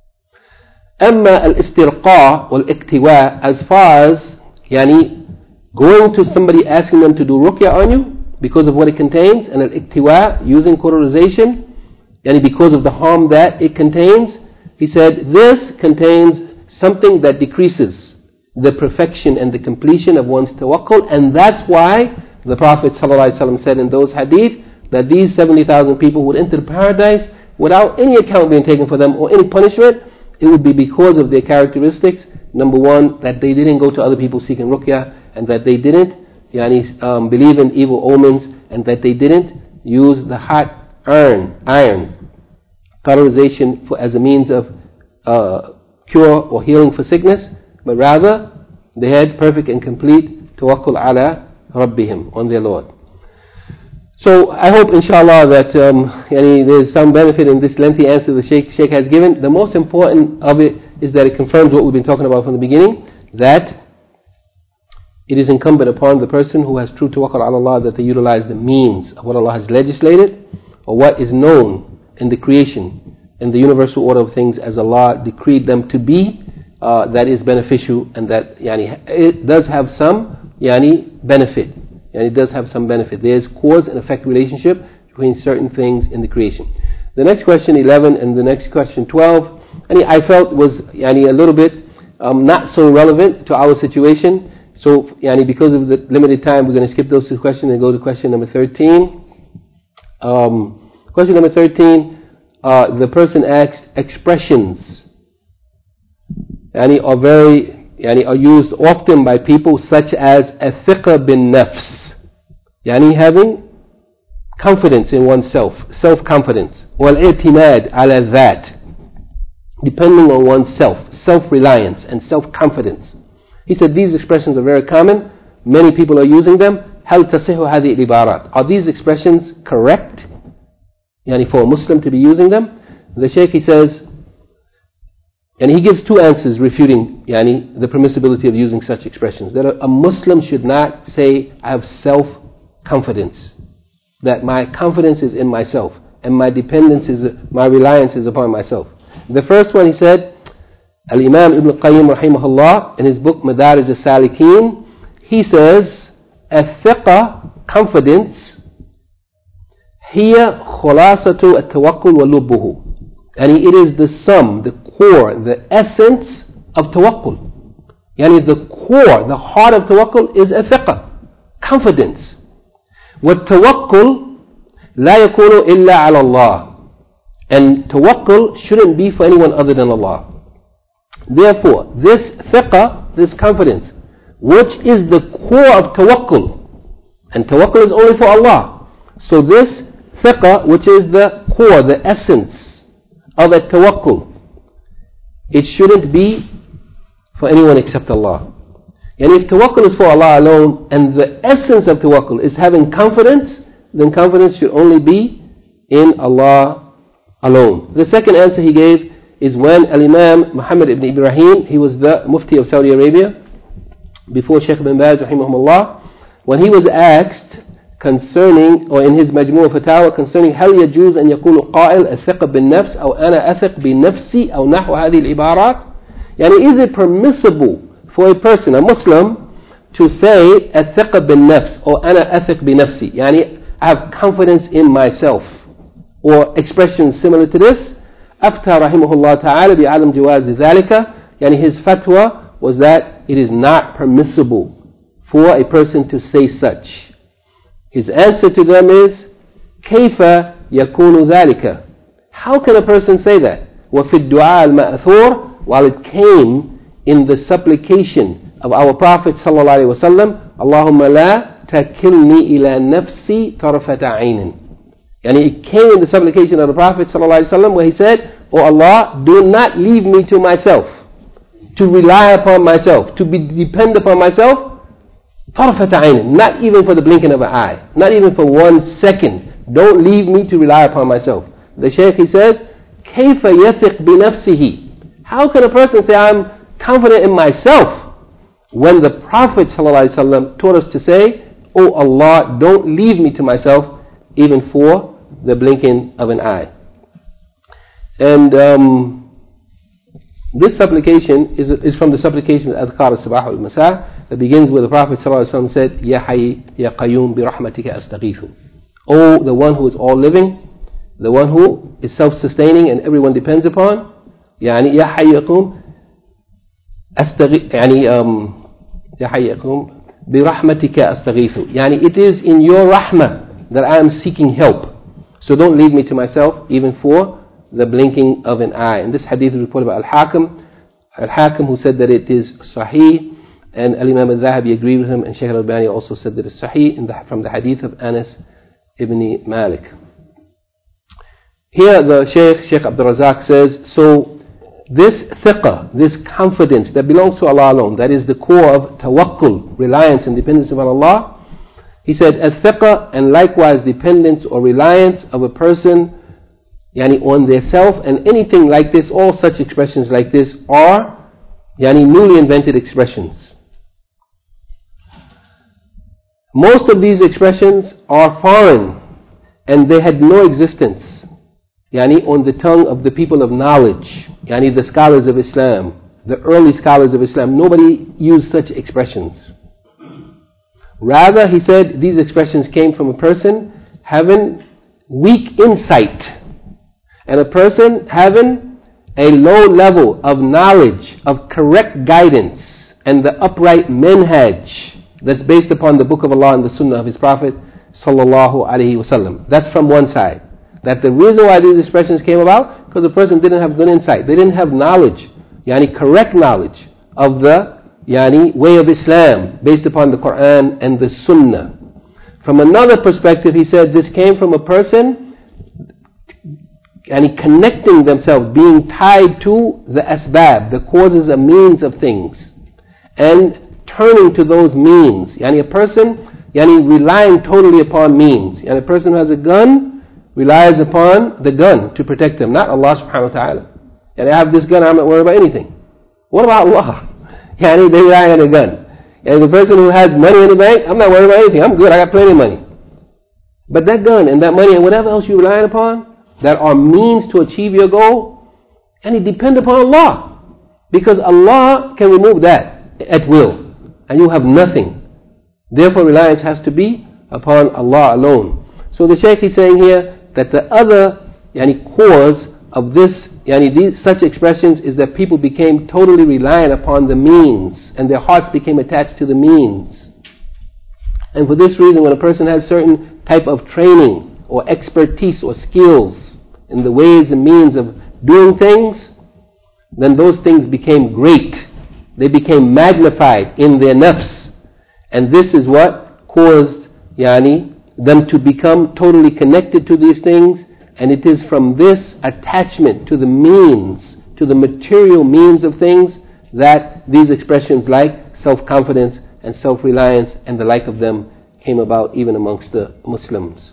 أما الاسترقاء والاكتواء, as far as يعني going to somebody asking them to do ruqya on you because of what it contains, and al-iktiwa, using cauterization, yani because of the harm that it contains, he said this contains something that decreases the perfection and the completion of one's tawakkul, and that's why the Prophet ﷺ said in those hadith that these seventy thousand people would enter paradise without any account being taken for them or any punishment. It would be because of their characteristics. Number one, that they didn't go to other people seeking ruqya, and that they didn't yani, um, believe in evil omens, and that they didn't use the hot iron, iron cauterization for, as a means of uh, cure or healing for sickness, but rather they had perfect and complete tawakkul ala rabbihim, on their Lord. So I hope inshallah that um, yani there's some benefit in this lengthy answer the Shaykh, Shaykh has given. The most important of it is that it confirms what we've been talking about from the beginning, that it is incumbent upon the person who has true tawakkul ala Allah that they utilize the means of what Allah has legislated, or what is known in the creation, in the universal order of things as Allah decreed them to be, uh, that is beneficial, and that yani, it does have some yani, benefit. And it does have some benefit. There is cause and effect relationship between certain things in the creation. The next question eleven and the next question twelve, and I felt was yani, a little bit um, not so relevant to our situation. So yani, because of the limited time, we're going to skip those two questions and go to question number thirteen. Um, question number thirteen, uh, the person asked, expressions yani, are very yani, are used often by people such as athiqa bin nafs. Yani having confidence in oneself, self-confidence, wal-i'timad ala that, depending on oneself, self-reliance and self-confidence. He said these expressions are very common, many people are using them. هل تصح هذه العبارات? Are these expressions correct? Yani for a Muslim to be using them? The Shaykh, he says, and he gives two answers refuting yani, the permissibility of using such expressions. That a, a Muslim should not say, I have self confidence, that my confidence is in myself and my dependence is, my reliance is upon myself. The first one, he said, Al-Imam Ibn Qayyim rahimahullah, in his book Madarij al-Salikin, he says, Al-Thiqa, confidence, hiya khulasatu at-tawakkul wa lubbuhu, and it is the sum, the core, the essence of tawakkul. Yani the core, the heart of tawakkul is al-thiqa, confidence. وَالتَّوَكُّلْ لَا يَكُونُ إِلَّا عَلَى اللَّهِ, and tawakkul shouldn't be for anyone other than Allah. Therefore, this thiqa, this confidence, which is the core of tawakkul, and tawakkul is only for Allah. So this thiqa, which is the core, the essence of a tawakkul, it shouldn't be for anyone except Allah. And if tawakkul is for Allah alone, and the essence of tawakkul is having confidence, then confidence should only be in Allah alone. The second answer he gave is when Al-Imam Muhammad ibn Ibrahim, he was the Mufti of Saudi Arabia, before Shaykh ibn Baz rahimahumullah, when he was asked concerning, or in his Majmu' Fatawa, concerning هل يجوز أن يقول قائل أثق بالنفس أو أنا أثق بنفسي أو نحو هذه العبارات, يعني is it permissible for a person, a Muslim, to say أثق بالنفس or أنا أثق بنفسي, يعني I have confidence in myself, or expressions similar to this? أفتى رحمه الله تعالى بعدم جواز ذلك, يعني his fatwa was that it is not permissible for a person to say such. His answer to them is كيف يكون ذلك? How can a person say that? وفي الدعاء المأثور, while it came in the supplication of our Prophet sallallahu alaihi wasallam, Allahumma la takilni ila nafsi tarfata aynin. And it came in the supplication of the Prophet sallallahu alaihi wasallam where he said, "O Allah, do not leave me to myself, to rely upon myself, to be depend upon myself, tarfata aynin, not even for the blinking of an eye, not even for one second. Don't leave me to rely upon myself." The Shaykh, he says, كيف يثق بنفسه? How can a person say, I'm confident in myself, when the Prophet ﷺ taught us to say, "Oh Allah, don't leave me to myself even for the blinking of an eye." And um, this supplication is, is from the supplication of Adhkar al-Sabah al-Masa that begins with the Prophet ﷺ said, Ya Hayy, Ya Qayyum, bi rahmatika astaghithu. O the one who is all living, the one who is self-sustaining and everyone depends upon, يعني Ya Hayy Ya Qayyum, أستغيث يعني um, يا حي يقوم برحمتك أستغيث يعني it is in your rahmah that I am seeking help, so don't leave me to myself even for the blinking of an eye. And this hadith is reported by Al-Hakim Al-Hakim who said that it is Sahih, and Al-Imam Al-Zahabi agreed with him, and Shaykh Al-Albani also said that it's Sahih in the, from the hadith of Anas ibn Malik. Here the Shaykh, Shaykh Abdul Razak says, so this thiqah, this confidence that belongs to Allah alone, that is the core of tawakkul, reliance and dependence upon Allah. He said, al-thiqah, and likewise dependence or reliance of a person yani on their self, and anything like this, all such expressions like this are yani newly invented expressions. Most of these expressions are foreign and they had no existence yani on the tongue of the people of knowledge, yani the scholars of Islam, the early scholars of Islam. Nobody used such expressions. Rather, he said, these expressions came from a person having weak insight and a person having a low level of knowledge, of correct guidance and the upright minhaj that's based upon the Book of Allah and the Sunnah of His Prophet sallallahu alaihi wasallam. That's from one side. That the reason why these expressions came about, because the person didn't have good insight. They didn't have knowledge, yani correct knowledge of the yani way of Islam based upon the Quran and the Sunnah. From another perspective, he said this came from a person yani connecting themselves, being tied to the asbab, the causes and means of things, and turning to those means. Yani a person yani relying totally upon means. Yani a person who has a gun relies upon the gun to protect them, not Allah subhanahu wa ta'ala. And I have this gun, I'm not worried about anything. What about Allah? Yani they rely on a gun. And the person who has money in the bank, I'm not worried about anything, I'm good, I got plenty of money. But that gun and that money and whatever else you rely upon, that are means to achieve your goal, and it depend upon Allah. Because Allah can remove that at will, and you have nothing. Therefore reliance has to be upon Allah alone. So the Shaykh is saying here, that the other yani, cause of this, yani, these, such expressions is that people became totally reliant upon the means and their hearts became attached to the means. And for this reason, when a person has certain type of training or expertise or skills in the ways and means of doing things, then those things became great. They became magnified in their nafs. And this is what caused yani, them to become totally connected to these things, and it is from this attachment to the means, to the material means of things, that these expressions like self-confidence and self-reliance and the like of them came about even amongst the Muslims.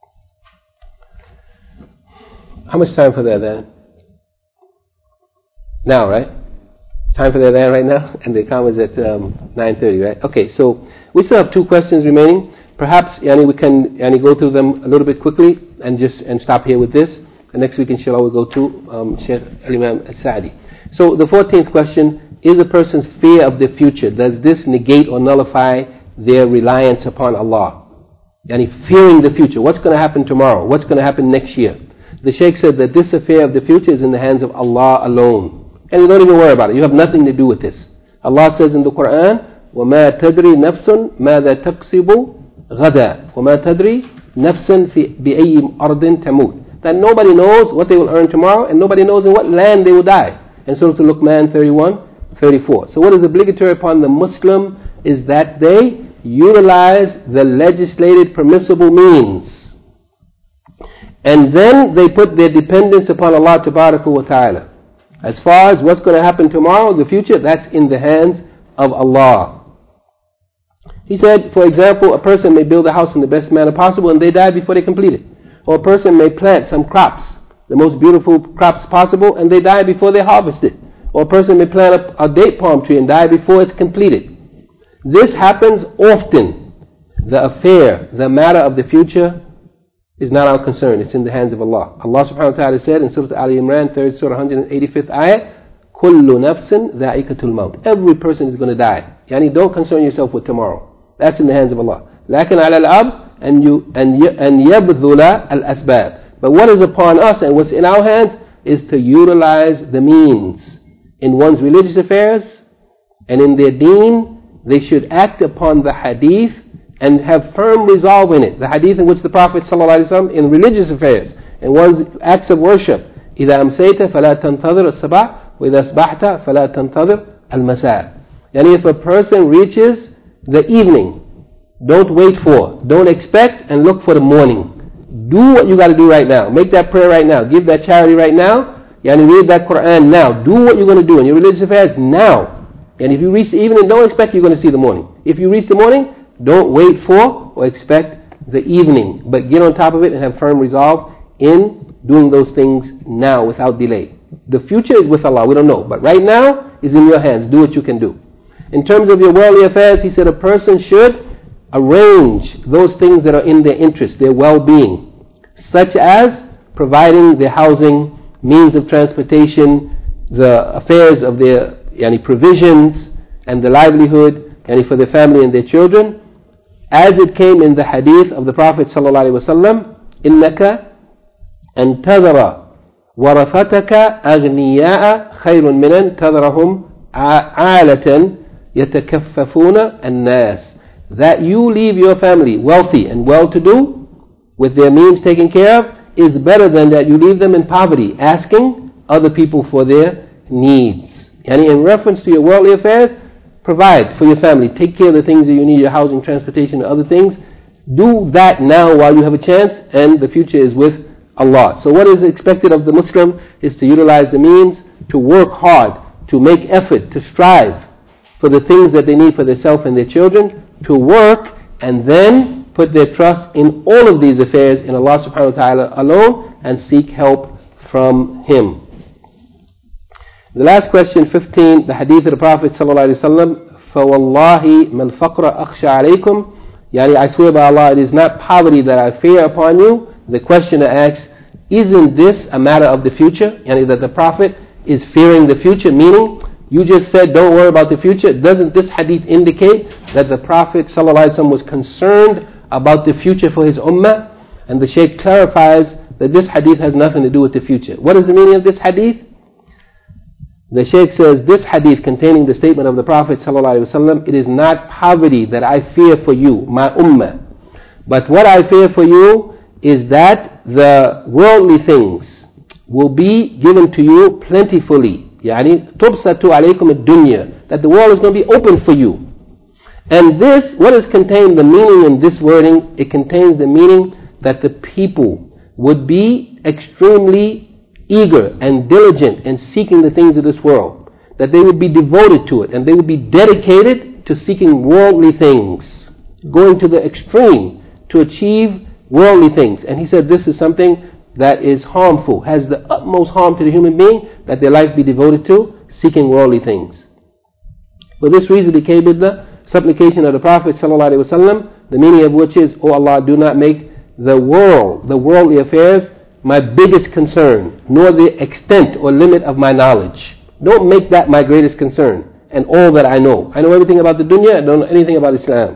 How much time for that then? Now, right? Time for that then right now? And the comment is at um, nine thirty, right? Okay, so we still have two questions remaining. Perhaps yani, we can yani, go through them a little bit quickly and just and stop here with this. And next week, inshallah, we'll go to um, Shaykh Al-Imam Al-Sa'di. So the fourteenth question, is a person's fear of the future, does this negate or nullify their reliance upon Allah? Yani fearing the future. What's going to happen tomorrow? What's going to happen next year? The Shaykh said that this affair of the future is in the hands of Allah alone. And you don't even worry about it. You have nothing to do with this. Allah says in the Quran, وَمَا تَدْرِي نَفْسٌ مَاذَا تَكْسِبُ غدا وما تدري نفس في بأي أرض تموت. That nobody knows what they will earn tomorrow, and nobody knows in what land they will die. And Surah Al-Luqman thirty-one, thirty-four. So what is obligatory upon the Muslim is that they utilize the legislated permissible means, and then they put their dependence upon Allah wa ta'ala. As far as what's going to happen tomorrow, the future, that's in the hands of Allah. He said, for example, a person may build a house in the best manner possible and they die before they complete it. Or a person may plant some crops, the most beautiful crops possible, and they die before they harvest it. Or a person may plant a, a date palm tree and die before it's completed. This happens often. The affair, the matter of the future, is not our concern. It's in the hands of Allah. Allah subhanahu wa ta'ala said in Surah Al Imran, third Surah, one hundred eighty-fifth ayah, كُلُّ نَفْسٍ ذَائِقَةُ الْمَوْتِ. Every person is going to die. Yani don't concern yourself with tomorrow. That's in the hands of Allah. لكن على الأب أن أن يبذل الأسباب. But what is upon us and what's in our hands is to utilize the means. In one's religious affairs and in their deen, they should act upon the hadith and have firm resolve in it. The hadith in which the Prophet ﷺ, in religious affairs, in one's acts of worship, إِذَا أَمْسَيْتَ فَلَا تَنْتَظِرَ الصَّبَاحَ وَإِذَا أَصْبَحْتَ فَلَا تَنْتَظِرَ الْمَسَاءَ. Yani if a person reaches the evening, don't wait for, don't expect and look for the morning. Do what you got to do right now. Make that prayer right now. Give that charity right now. Yani read that Quran now. Do what you're going to do in your religious affairs now. And if you reach the evening, don't expect you're going to see the morning. If you reach the morning, don't wait for or expect the evening. But get on top of it and have firm resolve in doing those things now without delay. The future is with Allah. We don't know. But right now is in your hands. Do what you can do. In terms of your worldly affairs, he said a person should arrange those things that are in their interest, their well-being, such as providing their housing, means of transportation, the affairs of their yani, provisions and the livelihood yani, for their family and their children, as it came in the hadith of the Prophet ﷺ, إِنَّكَ أَن تَذَرَ وَرَثَتَكَ أَغْنِيَاءَ خَيْرٌ مِنْ أَن تَذَرَهُمْ عَالَةً يَتَكَفَّفُونَ النَّاسِ. That you leave your family wealthy and well-to-do, with their means taken care of, is better than that you leave them in poverty, asking other people for their needs. And in reference to your worldly affairs, provide for your family. Take care of the things that you need, your housing, transportation, and other things. Do that now while you have a chance, and the future is with Allah. So what is expected of the Muslim is to utilize the means, to work hard, to make effort, to strive for the things that they need for themselves and their children, to work, and then put their trust in all of these affairs in Allah subhanahu wa ta'ala alone, and seek help from Him. The last question, fifteen, the hadith of the Prophet sallallahu alaihi wasallam, فَوَاللَّهِ مَا الْفَقْرَ أَخْشَى عَلَيْكُمْ. Yani, I swear by Allah, it is not poverty that I fear upon you. The questioner asks, isn't this a matter of the future? Yani, that the Prophet is fearing the future, meaning, you just said don't worry about the future. Doesn't this hadith indicate that the Prophet ﷺ was concerned about the future for his ummah? And the Shaykh clarifies that this hadith has nothing to do with the future. What is the meaning of this hadith? The Shaykh says, this hadith containing the statement of the Prophet ﷺ, it is not poverty that I fear for you, my ummah. But what I fear for you is that the worldly things will be given to you plentifully. يعني تبسط عليكم الدنيا, that the world is going to be open for you. And this, what is contained, the meaning in this wording, it contains the meaning that the people would be extremely eager and diligent in seeking the things of this world, that they would be devoted to it, and they would be dedicated to seeking worldly things, going to the extreme to achieve worldly things. And he said this is something that is harmful, has the utmost harm to the human being, that their life be devoted to seeking worldly things. For this reason he came with the supplication of the Prophet ﷺ, the meaning of which is, O Allah, do not make the world, the worldly affairs, my biggest concern, nor the extent or limit of my knowledge. Don't make that my greatest concern, and all that I know. I know everything about the dunya, I don't know anything about Islam.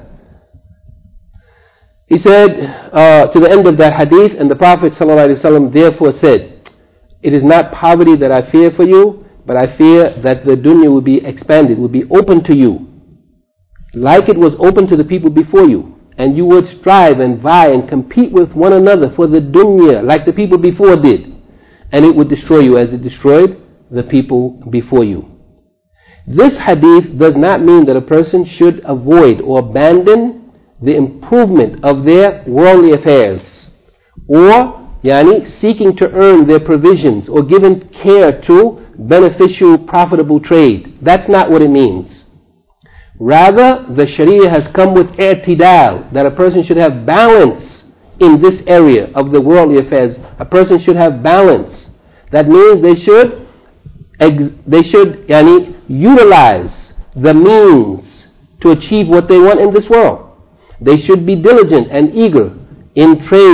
He said, uh, to the end of that hadith, and the Prophet ﷺ therefore said, it is not poverty that I fear for you, but I fear that the dunya will be expanded, will be open to you, like it was open to the people before you. And you would strive and vie and compete with one another for the dunya, like the people before did. And it would destroy you as it destroyed the people before you. This hadith does not mean that a person should avoid or abandon the improvement of their worldly affairs, or yani, seeking to earn their provisions, or giving care to beneficial, profitable trade. That's not what it means. Rather, the Sharia has come with i'tidal, that a person should have balance in this area of the worldly affairs. A person should have balance. That means they should, they should yani, utilize the means to achieve what they want in this world. They should be diligent and eager in trade,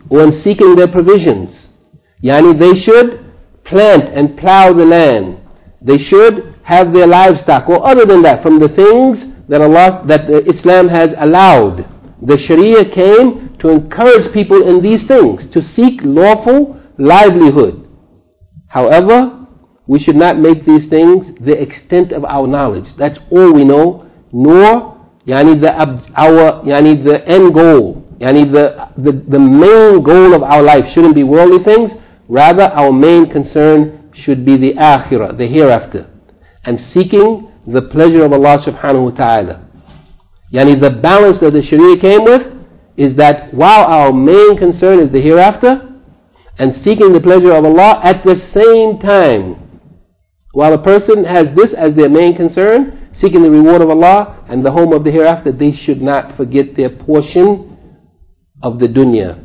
when seeking their provisions. Yani they should plant and plow the land. They should have their livestock, or other than that, from the things that Allah, that Islam has allowed. The Sharia came to encourage people in these things, to seek lawful livelihood. However, we should not make these things the extent of our knowledge. That's all we know, nor yani the our yani the end goal, yani the, the the main goal of our life shouldn't be worldly things. Rather, our main concern should be the akhirah, the hereafter, and seeking the pleasure of Allah subhanahu wa ta'ala. Yani the balance that the Sharia came with is that while our main concern is the hereafter and seeking the pleasure of Allah, at the same time, while a person has this as their main concern, seeking the reward of Allah and the home of the hereafter, they should not forget their portion of the dunya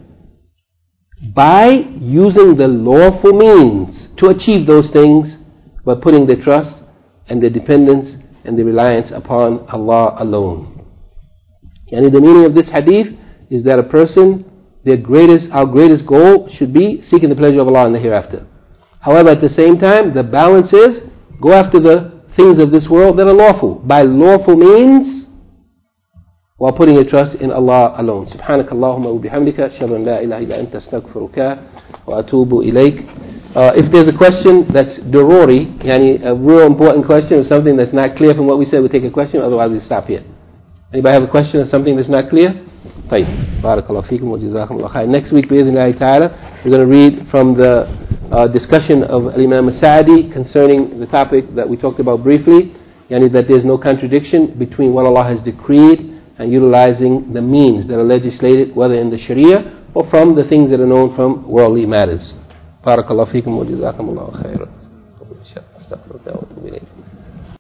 by using the lawful means to achieve those things, by putting their trust and their dependence and their reliance upon Allah alone. And the meaning of this hadith is that a person, their greatest, our greatest goal should be seeking the pleasure of Allah in the hereafter. However, at the same time, the balance is go after the things of this world that are lawful, by lawful means, while putting your trust in Allah alone. Subhanak Allahumma wa bihamdika, ashhadu an la ilaha illa anta astaghfiruka wa atubu ilayk. Uh, if there's a question that's daruri, yani a real important question or something that's not clear from what we said, we'll take a question, otherwise we'll stop here. Anybody have a question or something that's not clear? طيب. Barakallahu feekum wa jazakumullah khair. Next week, bi'idhnillahi ta'ala, we're going to read from the uh, discussion of Imam Sa'di concerning the topic that we talked about briefly, yani that there's no contradiction between what Allah has decreed and utilizing the means that are legislated, whether in the Sharia or from the things that are known from worldly matters. Barakallahu feekum wa jazakumullah khairan.